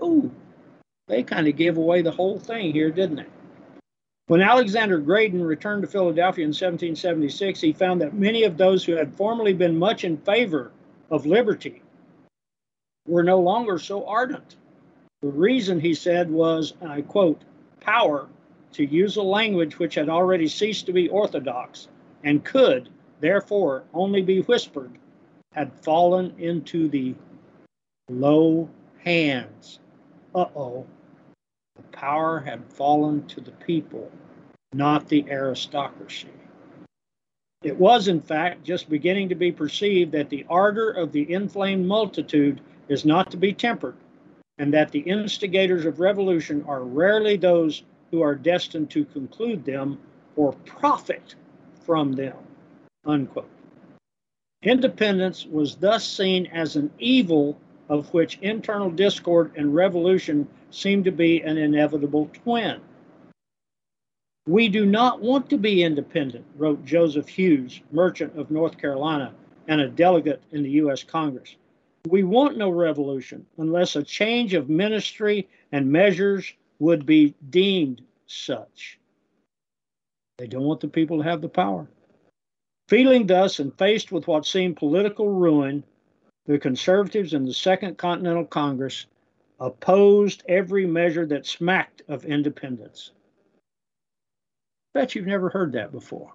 D: ooh, they kind of gave away the whole thing here, didn't they? When Alexander Graydon returned to Philadelphia in seventeen seventy-six, he found that many of those who had formerly been much in favor of liberty were no longer so ardent. The reason, he said, was, and I quote, power, to use a language which had already ceased to be orthodox and could, therefore, only be whispered, had fallen into the low hands. Uh-oh. The power had fallen to the people, not the aristocracy. It was, in fact, just beginning to be perceived that the ardor of the inflamed multitude is not to be tempered, and that the instigators of revolution are rarely those who are destined to conclude them or profit from them, unquote. Independence was thus seen as an evil of which internal discord and revolution seemed to be an inevitable twin. We do not want to be independent, wrote Joseph Hughes, merchant of North Carolina and a delegate in the U S Congress. We want no revolution unless a change of ministry and measures would be deemed such. They don't want the people to have the power. Feeling thus and faced with what seemed political ruin, the conservatives in the Second Continental Congress opposed every measure that smacked of independence. Bet you've never heard that before.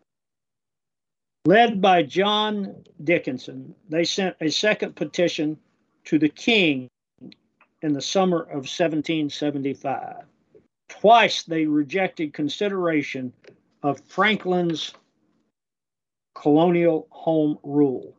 D: Led by John Dickinson, they sent a second petition to the king in the summer of seventeen seventy-five. Twice they rejected consideration of Franklin's colonial home rule.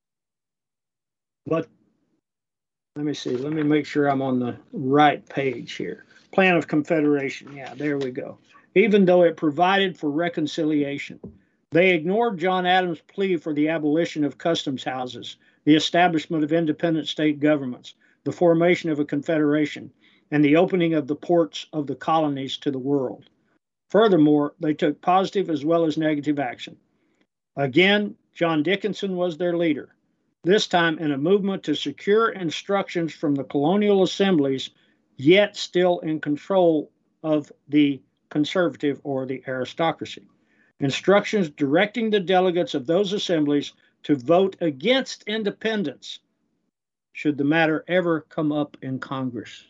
D: But let me see, let me make sure I'm on the right page here. Plan of Confederation, yeah, there we go. Even though it provided for reconciliation, they ignored John Adams' plea for the abolition of customs houses, the establishment of independent state governments, the formation of a confederation, and the opening of the ports of the colonies to the world. Furthermore, they took positive as well as negative action. Again, John Dickinson was their leader, this time in a movement to secure instructions from the colonial assemblies, yet still in control of the conservative or the aristocracy. Instructions directing the delegates of those assemblies to vote against independence should the matter ever come up in Congress.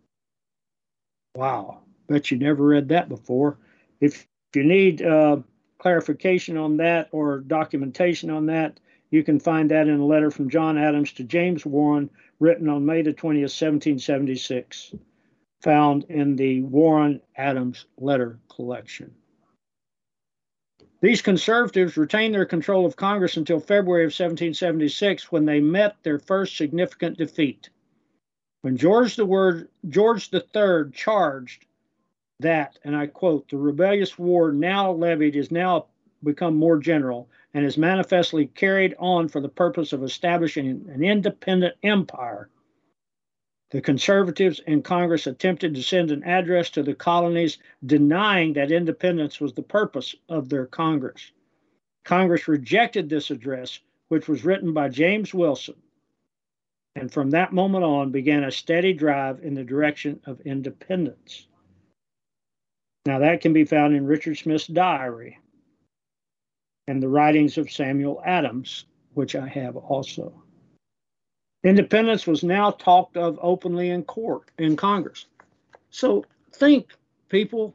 D: Wow, bet you never read that before. If you need uh, clarification on that or documentation on that, you can find that in a letter from John Adams to James Warren, written on May the twentieth, seventeen seventy-six, found in the Warren-Adams letter collection. These conservatives retained their control of Congress until February of seventeen seventy-six, when they met their first significant defeat. When George the, word, George the Third charged that, and I quote, the rebellious war now levied is now become more general and is manifestly carried on for the purpose of establishing an independent empire, the conservatives in Congress attempted to send an address to the colonies denying that independence was the purpose of their Congress. Congress rejected this address, which was written by James Wilson, and from that moment on began a steady drive in the direction of independence. Now that can be found in Richard Smith's diary and the writings of Samuel Adams, which I have also. Independence was now talked of openly in court, in Congress. So think, people,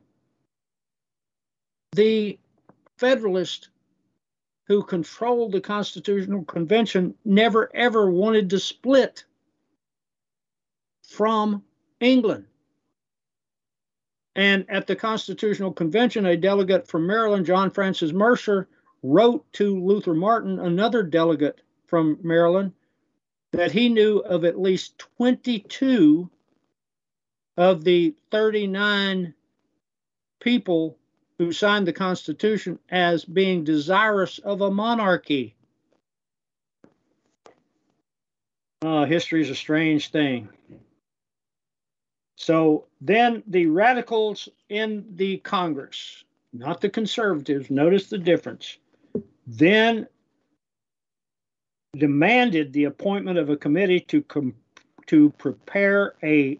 D: the Federalists who controlled the Constitutional Convention never ever wanted to split from England. And at the Constitutional Convention, a delegate from Maryland, John Francis Mercer, wrote to Luther Martin, another delegate from Maryland, that he knew of at least twenty-two of the thirty-nine people who signed the Constitution as being desirous of a monarchy. Uh, history is a strange thing. So then the radicals in the Congress, not the conservatives, notice the difference, then demanded the appointment of a committee to com- to prepare a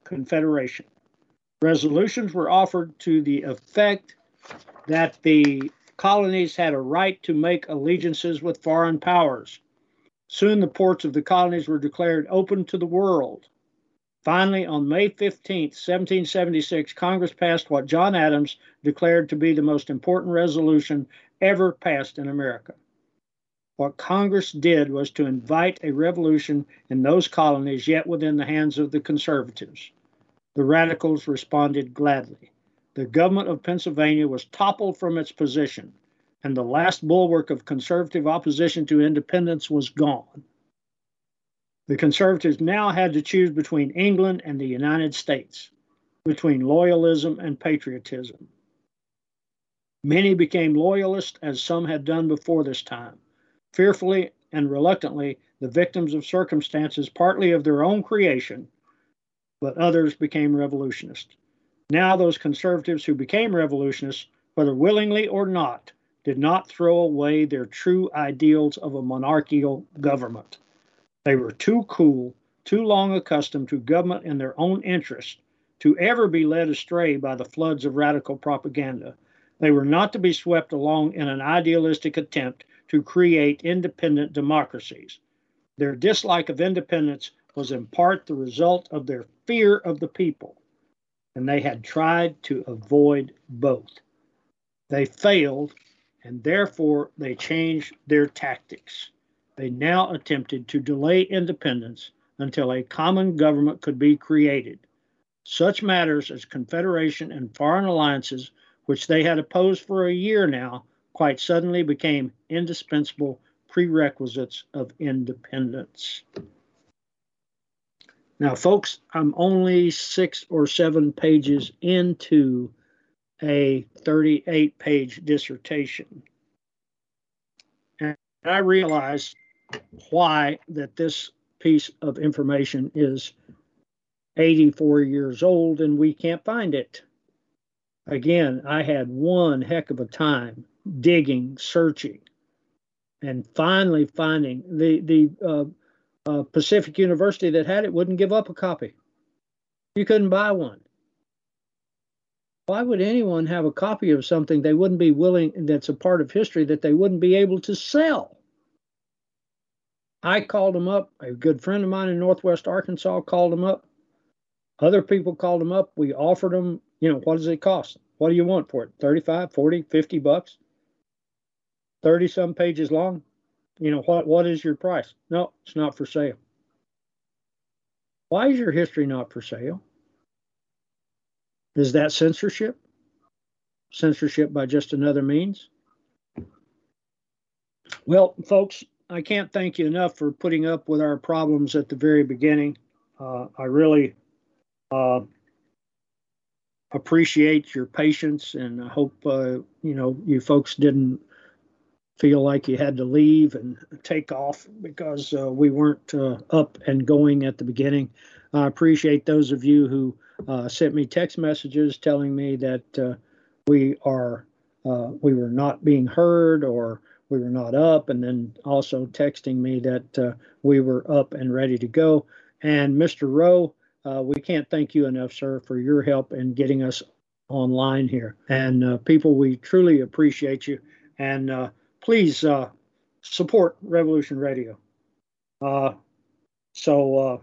D: Confederation. Resolutions were offered to the effect that the colonies had a right to make allegiances with foreign powers. Soon the ports of the colonies were declared open to the world. Finally, on May fifteenth, seventeen seventy-six, Congress passed what John Adams declared to be the most important resolution ever passed in America. What Congress did was to invite a revolution in those colonies, yet within the hands of the conservatives. The radicals responded gladly. The government of Pennsylvania was toppled from its position, and the last bulwark of conservative opposition to independence was gone. The conservatives now had to choose between England and the United States, between loyalism and patriotism. Many became loyalists, as some had done before this time. Fearfully and reluctantly, the victims of circumstances partly of their own creation, but others became revolutionists. Now those conservatives who became revolutionists, whether willingly or not, did not throw away their true ideals of a monarchical government. They were too cool, too long accustomed to government in their own interest, to ever be led astray by the floods of radical propaganda. They were not to be swept along in an idealistic attempt to create independent democracies. Their dislike of independence was in part the result of their fear of the people, and they had tried to avoid both. They failed, and therefore they changed their tactics. They now attempted to delay independence until a common government could be created. Such matters as confederation and foreign alliances, which they had opposed for a year now, quite suddenly became indispensable prerequisites of independence. Now, folks, I'm only six or seven pages into a thirty-eight page dissertation. And I realize why that this piece of information is eighty-four years old and we can't find it. Again, I had one heck of a time digging, searching, and finally finding the, the uh, uh, Pacific University that had it wouldn't give up a copy. You couldn't buy one. Why would anyone have a copy of something they wouldn't be willing, that's a part of history, that they wouldn't be able to sell? I called them up. A good friend of mine in Northwest Arkansas called them up. Other people called them up. We offered them, you know, what does it cost? What do you want for it? thirty-five, forty, fifty bucks? thirty some pages long? You know, what, what is your price? No, it's not for sale. Why is your history not for sale? Is that censorship? Censorship by just another means? Well, folks, I can't thank you enough for putting up with our problems at the very beginning. Uh, I really uh, appreciate your patience, and I hope uh, you know you folks didn't feel like you had to leave and take off because uh, we weren't uh, up and going at the beginning. I appreciate those of you who uh, sent me text messages telling me that uh, we are uh, we were not being heard or we were not up, and then also texting me that uh, we were up and ready to go. And Mister Rowe, uh, we can't thank you enough, sir, for your help in getting us online here. And uh, people, we truly appreciate you. And uh, please uh, support Revolution Radio. Uh, so uh,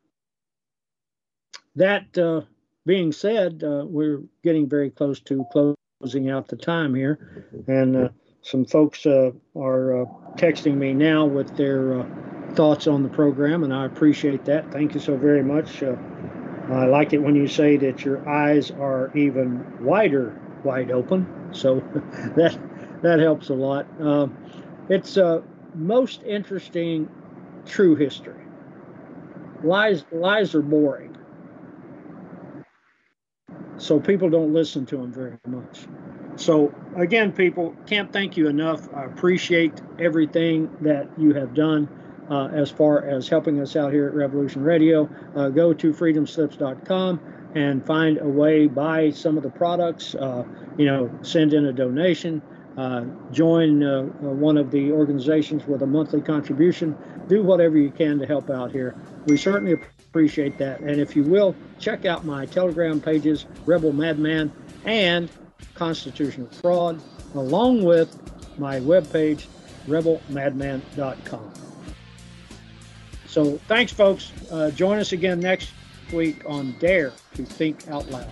D: that uh, being said, uh, we're getting very close to closing out the time here. And uh, some folks uh, are uh, texting me now with their uh, thoughts on the program, and I appreciate that. Thank you so very much. Uh, I like it when you say that your eyes are even wider, wide open. So that that helps a lot. Uh, it's uh, most interesting true history. Lies lies are boring, so people don't listen to them very much. So again, people, can't thank you enough. I appreciate everything that you have done uh, as far as helping us out here at Revolution Radio. Uh, go to freedom slips dot com and find a way, buy some of the products, uh, you know, send in a donation. uh, join uh, one of the organizations with a monthly contribution. Do whatever you can to help out here. We certainly appreciate that. And if you will, check out my Telegram pages, Rebel Madman and Constitutional Fraud, along with my webpage, rebel madman dot com. So thanks, folks. Uh, join us again next week on Dare to Think Out Loud.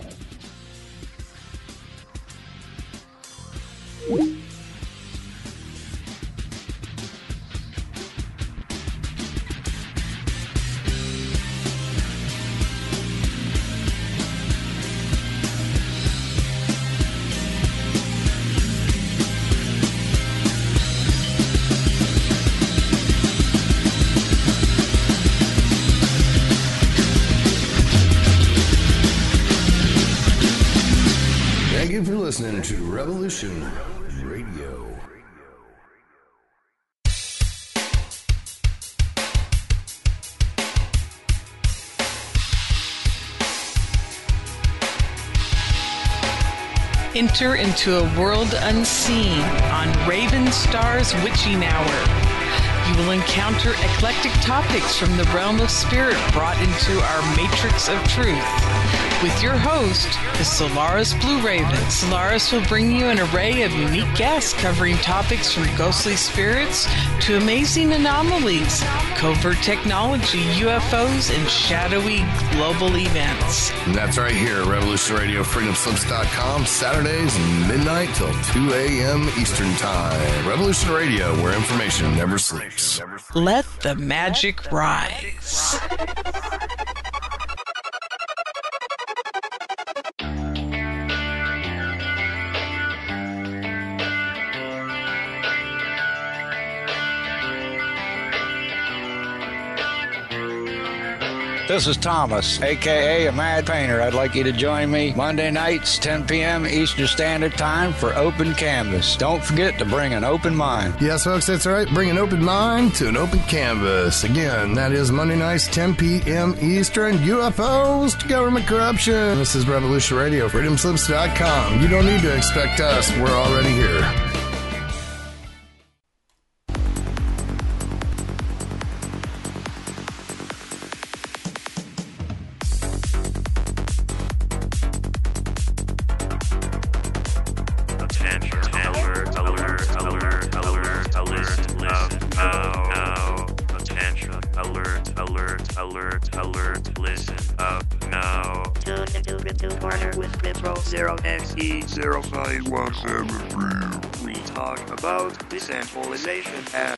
F: Thank you for listening to Revolution Radio.
M: Enter into a world unseen on Raven Star's Witching Hour. You will encounter eclectic topics from the realm of spirit brought into our matrix of truth. With your host, the Solaris Blue Raven. Solaris will bring you an array of unique guests covering topics from ghostly spirits to amazing anomalies, covert technology, U F Os, and shadowy global events.
F: And that's right here, Revolution Radio, freedom slips dot com, Saturdays, midnight till two a.m. Eastern Time. Revolution Radio, where information never sleeps.
M: Let the magic rise.
N: This is Thomas, a k a. a Mad Painter. I'd like you to join me Monday nights, ten p.m. Eastern Standard Time for Open Canvas. Don't forget to bring an open mind.
F: Yes, folks, that's right. Bring an open mind to an open canvas. Again, that is Monday nights, ten p.m. Eastern. U F Os to government corruption. This is Revolution Radio, freedom slips dot com. You don't need to expect us. We're already here.
O: zero five one seven three. We talk about decentralization and